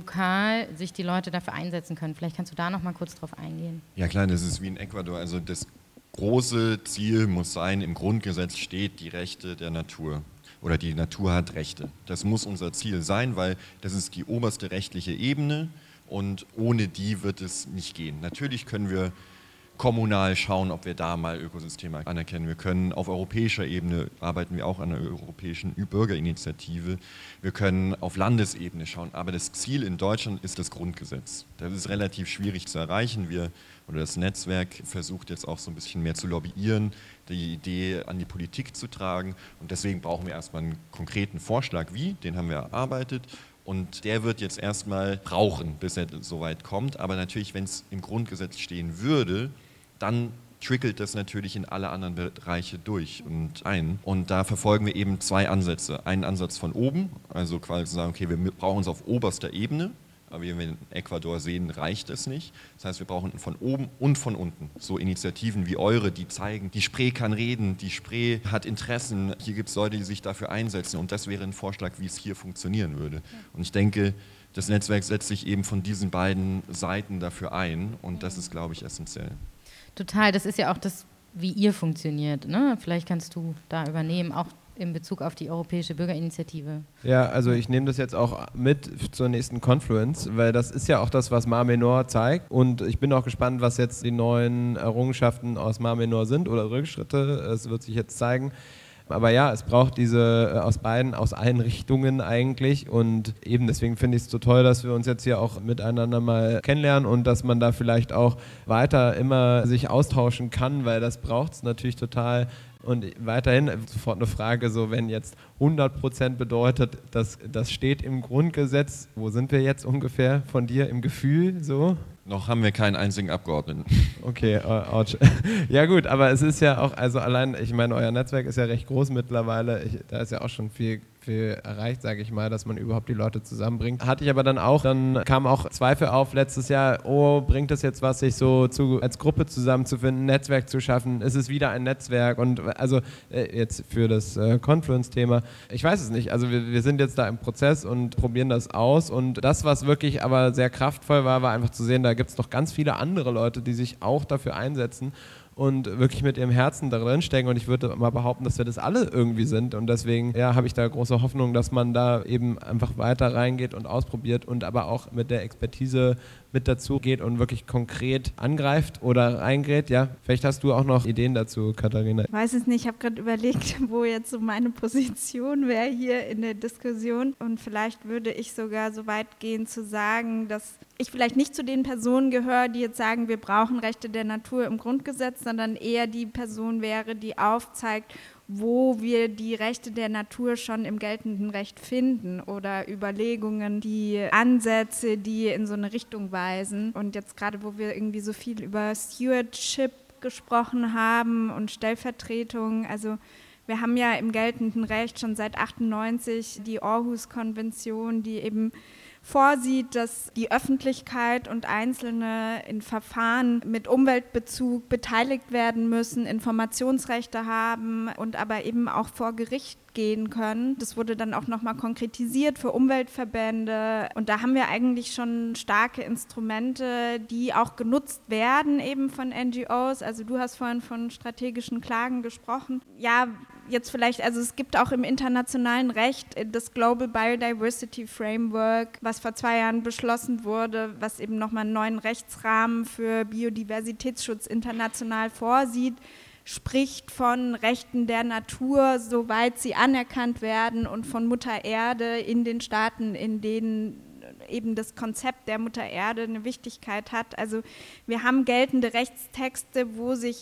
lokal sich die Leute dafür einsetzen können. Vielleicht kannst du da noch mal kurz drauf eingehen. Ja klar, das ist wie in Ecuador. Also das große Ziel muss sein, im Grundgesetz steht die Rechte der Natur oder die Natur hat Rechte. Das muss unser Ziel sein, weil das ist die oberste rechtliche Ebene und ohne die wird es nicht gehen. Natürlich können wir kommunal schauen, ob wir da mal Ökosysteme anerkennen. Wir können auf europäischer Ebene, arbeiten wir auch an einer europäischen Bürgerinitiative. Wir können auf Landesebene schauen. Aber das Ziel in Deutschland ist das Grundgesetz. Das ist relativ schwierig zu erreichen. Wir, oder das Netzwerk versucht jetzt auch so ein bisschen mehr zu lobbyieren, die Idee an die Politik zu tragen. Und deswegen brauchen wir erstmal einen konkreten Vorschlag, wie, den haben wir erarbeitet. Und der wird jetzt erstmal brauchen, bis er so weit kommt. Aber natürlich, wenn es im Grundgesetz stehen würde, dann trickelt das natürlich in alle anderen Bereiche durch und ein. Und da verfolgen wir eben zwei Ansätze. Einen Ansatz von oben, also quasi zu sagen, okay, wir brauchen es auf oberster Ebene, aber wie wir in Ecuador sehen, reicht es nicht. Das heißt, wir brauchen von oben und von unten so Initiativen wie eure, die zeigen, die Spree kann reden, die Spree hat Interessen, hier gibt es Leute, die sich dafür einsetzen und das wäre ein Vorschlag, wie es hier funktionieren würde. Und ich denke, das Netzwerk setzt sich eben von diesen beiden Seiten dafür ein und das ist, glaube ich, essentiell. Total, das ist ja auch das, wie ihr funktioniert, ne? Vielleicht kannst du da übernehmen, auch in Bezug auf die Europäische Bürgerinitiative. Ja, also ich nehme das jetzt auch mit zur nächsten Confluence, weil das ist ja auch das, was Mar Menor zeigt und ich bin auch gespannt, was jetzt die neuen Errungenschaften aus Mar Menor sind oder Rückschritte, es wird sich jetzt zeigen. Aber ja, es braucht diese aus beiden, aus allen Richtungen eigentlich und eben deswegen finde ich es so toll, dass wir uns jetzt hier auch miteinander mal kennenlernen und dass man da vielleicht auch weiter immer sich austauschen kann, weil das braucht es natürlich total. Und weiterhin sofort eine Frage, so wenn jetzt hundert Prozent bedeutet, dass das steht im Grundgesetz, wo sind wir jetzt ungefähr von dir im Gefühl so? Noch haben wir keinen einzigen Abgeordneten. Okay, ouch. Ja gut, aber es ist ja auch, also allein, ich meine, euer Netzwerk ist ja recht groß mittlerweile, ich, da ist ja auch schon viel, viel erreicht, sage ich mal, dass man überhaupt die Leute zusammenbringt. Hatte ich aber dann auch, dann kamen auch Zweifel auf letztes Jahr, oh, bringt es jetzt was, sich so zu, als Gruppe zusammenzufinden, ein Netzwerk zu schaffen, ist es wieder ein Netzwerk und also äh, jetzt für das äh, Confluence-Thema, ich weiß es nicht, also wir, wir sind jetzt da im Prozess und probieren das aus und das, was wirklich aber sehr kraftvoll war, war einfach zu sehen, da gibt es noch ganz viele andere Leute, die sich auch dafür einsetzen und wirklich mit ihrem Herzen darin stecken und ich würde mal behaupten, dass wir das alle irgendwie sind und deswegen ja, habe ich da große Hoffnung, dass man da eben einfach weiter reingeht und ausprobiert und aber auch mit der Expertise mit dazu geht und wirklich konkret angreift oder reingeht. Ja, vielleicht hast du auch noch Ideen dazu, Katharina. Ich weiß es nicht, ich habe gerade überlegt, wo jetzt so meine Position wäre hier in der Diskussion und vielleicht würde ich sogar so weit gehen zu sagen, dass ich vielleicht nicht zu den Personen gehöre, die jetzt sagen, wir brauchen Rechte der Natur im Grundgesetz, sondern eher die Person wäre, die aufzeigt, wo wir die Rechte der Natur schon im geltenden Recht finden oder Überlegungen, die Ansätze, die in so eine Richtung weisen. Und jetzt gerade, wo wir irgendwie so viel über Stewardship gesprochen haben und Stellvertretung, also wir haben ja im geltenden Recht schon seit achtundneunzig die Aarhus-Konvention, die eben vorsieht, dass die Öffentlichkeit und Einzelne in Verfahren mit Umweltbezug beteiligt werden müssen, Informationsrechte haben und aber eben auch vor Gericht gehen können. Das wurde dann auch nochmal konkretisiert für Umweltverbände und da haben wir eigentlich schon starke Instrumente, die auch genutzt werden eben von N G Os. Also du hast vorhin von strategischen Klagen gesprochen. Ja, jetzt vielleicht, also es gibt auch im internationalen Recht das Global Biodiversity Framework, was vor zwei Jahren beschlossen wurde, was eben nochmal einen neuen Rechtsrahmen für Biodiversitätsschutz international vorsieht, spricht von Rechten der Natur, soweit sie anerkannt werden und von Mutter Erde in den Staaten, in denen eben das Konzept der Mutter Erde eine Wichtigkeit hat. Also wir haben geltende Rechtstexte, wo sich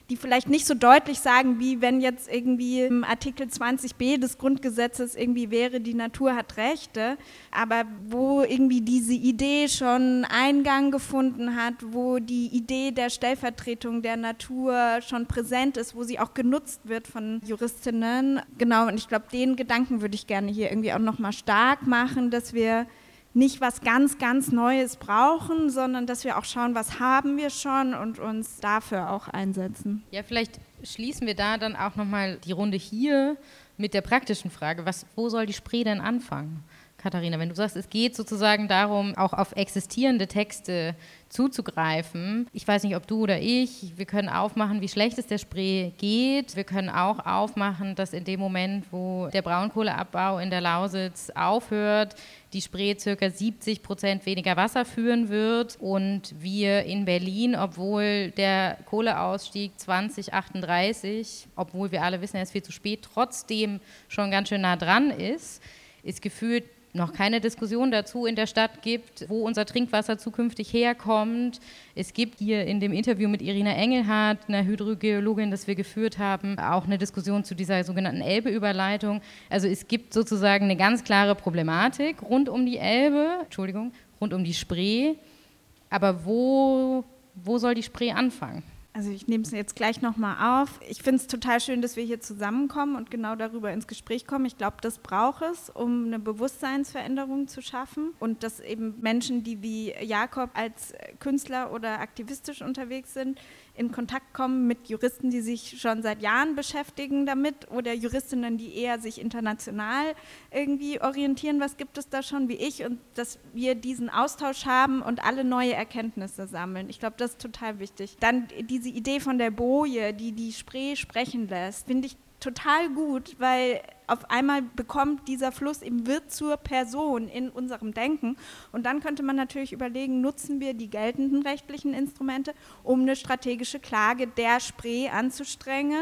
die vielleicht nicht so deutlich sagen, wie wenn jetzt irgendwie im Artikel zwanzig b des Grundgesetzes irgendwie wäre, die Natur hat Rechte, aber wo irgendwie diese Idee schon Eingang gefunden hat, wo die Idee der Stellvertretung der Natur schon präsent ist, wo sie auch genutzt wird von Juristinnen. Genau, und ich glaube, den Gedanken würde ich gerne hier irgendwie auch nochmal stark machen, dass wir nicht was ganz, ganz Neues brauchen, sondern dass wir auch schauen, was haben wir schon und uns dafür auch einsetzen. Ja, vielleicht schließen wir da dann auch nochmal die Runde hier mit der praktischen Frage, was, wo soll die Spree denn anfangen? Katharina, wenn du sagst, es geht sozusagen darum, auch auf existierende Texte zuzugreifen. Ich weiß nicht, ob du oder ich, wir können aufmachen, wie schlecht es der Spree geht. Wir können auch aufmachen, dass in dem Moment, wo der Braunkohleabbau in der Lausitz aufhört, die Spree ca. siebzig Prozent weniger Wasser führen wird und wir in Berlin, obwohl der Kohleausstieg zwanzig achtunddreißig, obwohl wir alle wissen, er ist viel zu spät, trotzdem schon ganz schön nah dran ist, ist gefühlt noch keine Diskussion dazu in der Stadt gibt, wo unser Trinkwasser zukünftig herkommt. Es gibt hier in dem Interview mit Irina Engelhardt, einer Hydrogeologin, das wir geführt haben, auch eine Diskussion zu dieser sogenannten Elbe-Überleitung. Also es gibt sozusagen eine ganz klare Problematik rund um die Elbe, Entschuldigung, rund um die Spree. Aber wo, wo soll die Spree anfangen? Also ich nehme es jetzt gleich nochmal auf. Ich finde es total schön, dass wir hier zusammenkommen und genau darüber ins Gespräch kommen. Ich glaube, das braucht es, um eine Bewusstseinsveränderung zu schaffen und dass eben Menschen, die wie Jakob als Künstler oder aktivistisch unterwegs sind, in Kontakt kommen mit Juristen, die sich schon seit Jahren beschäftigen damit oder Juristinnen, die eher sich international irgendwie orientieren, was gibt es da schon, wie ich, und dass wir diesen Austausch haben und alle neue Erkenntnisse sammeln. Ich glaube, das ist total wichtig. Dann diese Idee von der Boje, die die Spree sprechen lässt, finde ich total gut, weil auf einmal bekommt dieser Fluss eben wird zur Person in unserem Denken und dann könnte man natürlich überlegen, nutzen wir die geltenden rechtlichen Instrumente, um eine strategische Klage der Spree anzustrengen,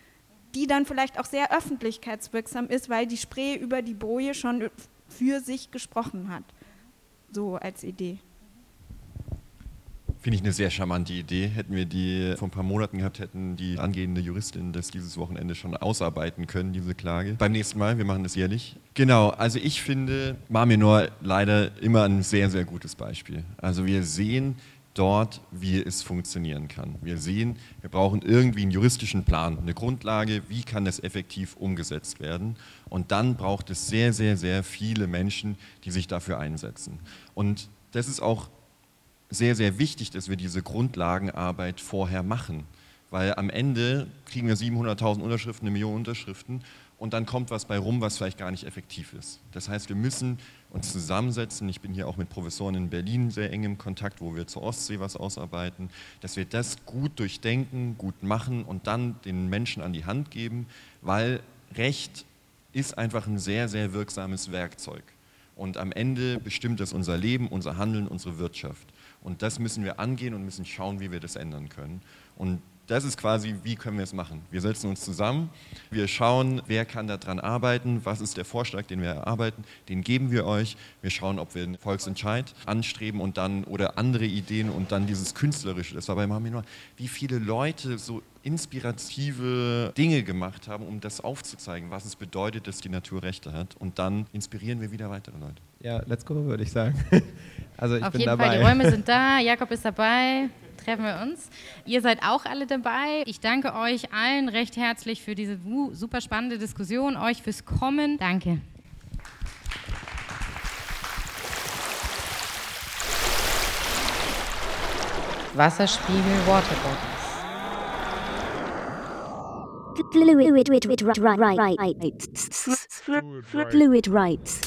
die dann vielleicht auch sehr öffentlichkeitswirksam ist, weil die Spree über die Boje schon für sich gesprochen hat, so als Idee. Finde ich eine sehr charmante Idee. Hätten wir die vor ein paar Monaten gehabt, hätten die angehende Juristin das dieses Wochenende schon ausarbeiten können, diese Klage. Beim nächsten Mal, wir machen das jährlich. Genau, also ich finde Marmenor leider immer ein sehr, sehr gutes Beispiel. Also wir sehen dort, wie es funktionieren kann. Wir sehen, wir brauchen irgendwie einen juristischen Plan, eine Grundlage, wie kann das effektiv umgesetzt werden. Und dann braucht es sehr, sehr, sehr viele Menschen, die sich dafür einsetzen. Und das ist auch sehr, sehr wichtig, dass wir diese Grundlagenarbeit vorher machen, weil am Ende kriegen wir siebenhunderttausend Unterschriften, eine Million Unterschriften und dann kommt was bei rum, was vielleicht gar nicht effektiv ist. Das heißt, wir müssen uns zusammensetzen, ich bin hier auch mit Professoren in Berlin sehr eng im Kontakt, wo wir zur Ostsee was ausarbeiten, dass wir das gut durchdenken, gut machen und dann den Menschen an die Hand geben, weil Recht ist einfach ein sehr, sehr wirksames Werkzeug. Und am Ende bestimmt das unser Leben, unser Handeln, unsere Wirtschaft. Und das müssen wir angehen und müssen schauen, wie wir das ändern können. Und das ist quasi, wie können wir es machen? Wir setzen uns zusammen, wir schauen, wer kann daran arbeiten, was ist der Vorschlag, den wir erarbeiten, den geben wir euch. Wir schauen, ob wir einen Volksentscheid anstreben und dann oder andere Ideen und dann dieses Künstlerische. Das war bei Marmenor, wie viele Leute so inspirative Dinge gemacht haben, um das aufzuzeigen, was es bedeutet, dass die Natur Rechte hat. Und dann inspirieren wir wieder weitere Leute. Ja, let's go, würde ich sagen. Also ich Auf bin jeden dabei. Fall, die Räume sind da, Jakob ist dabei, treffen wir uns. Ihr seid auch alle dabei. Ich danke euch allen recht herzlich für diese super spannende Diskussion, euch fürs Kommen. Danke. Wasserspiegel Waterbodies. Fluid rights. Fluid rights.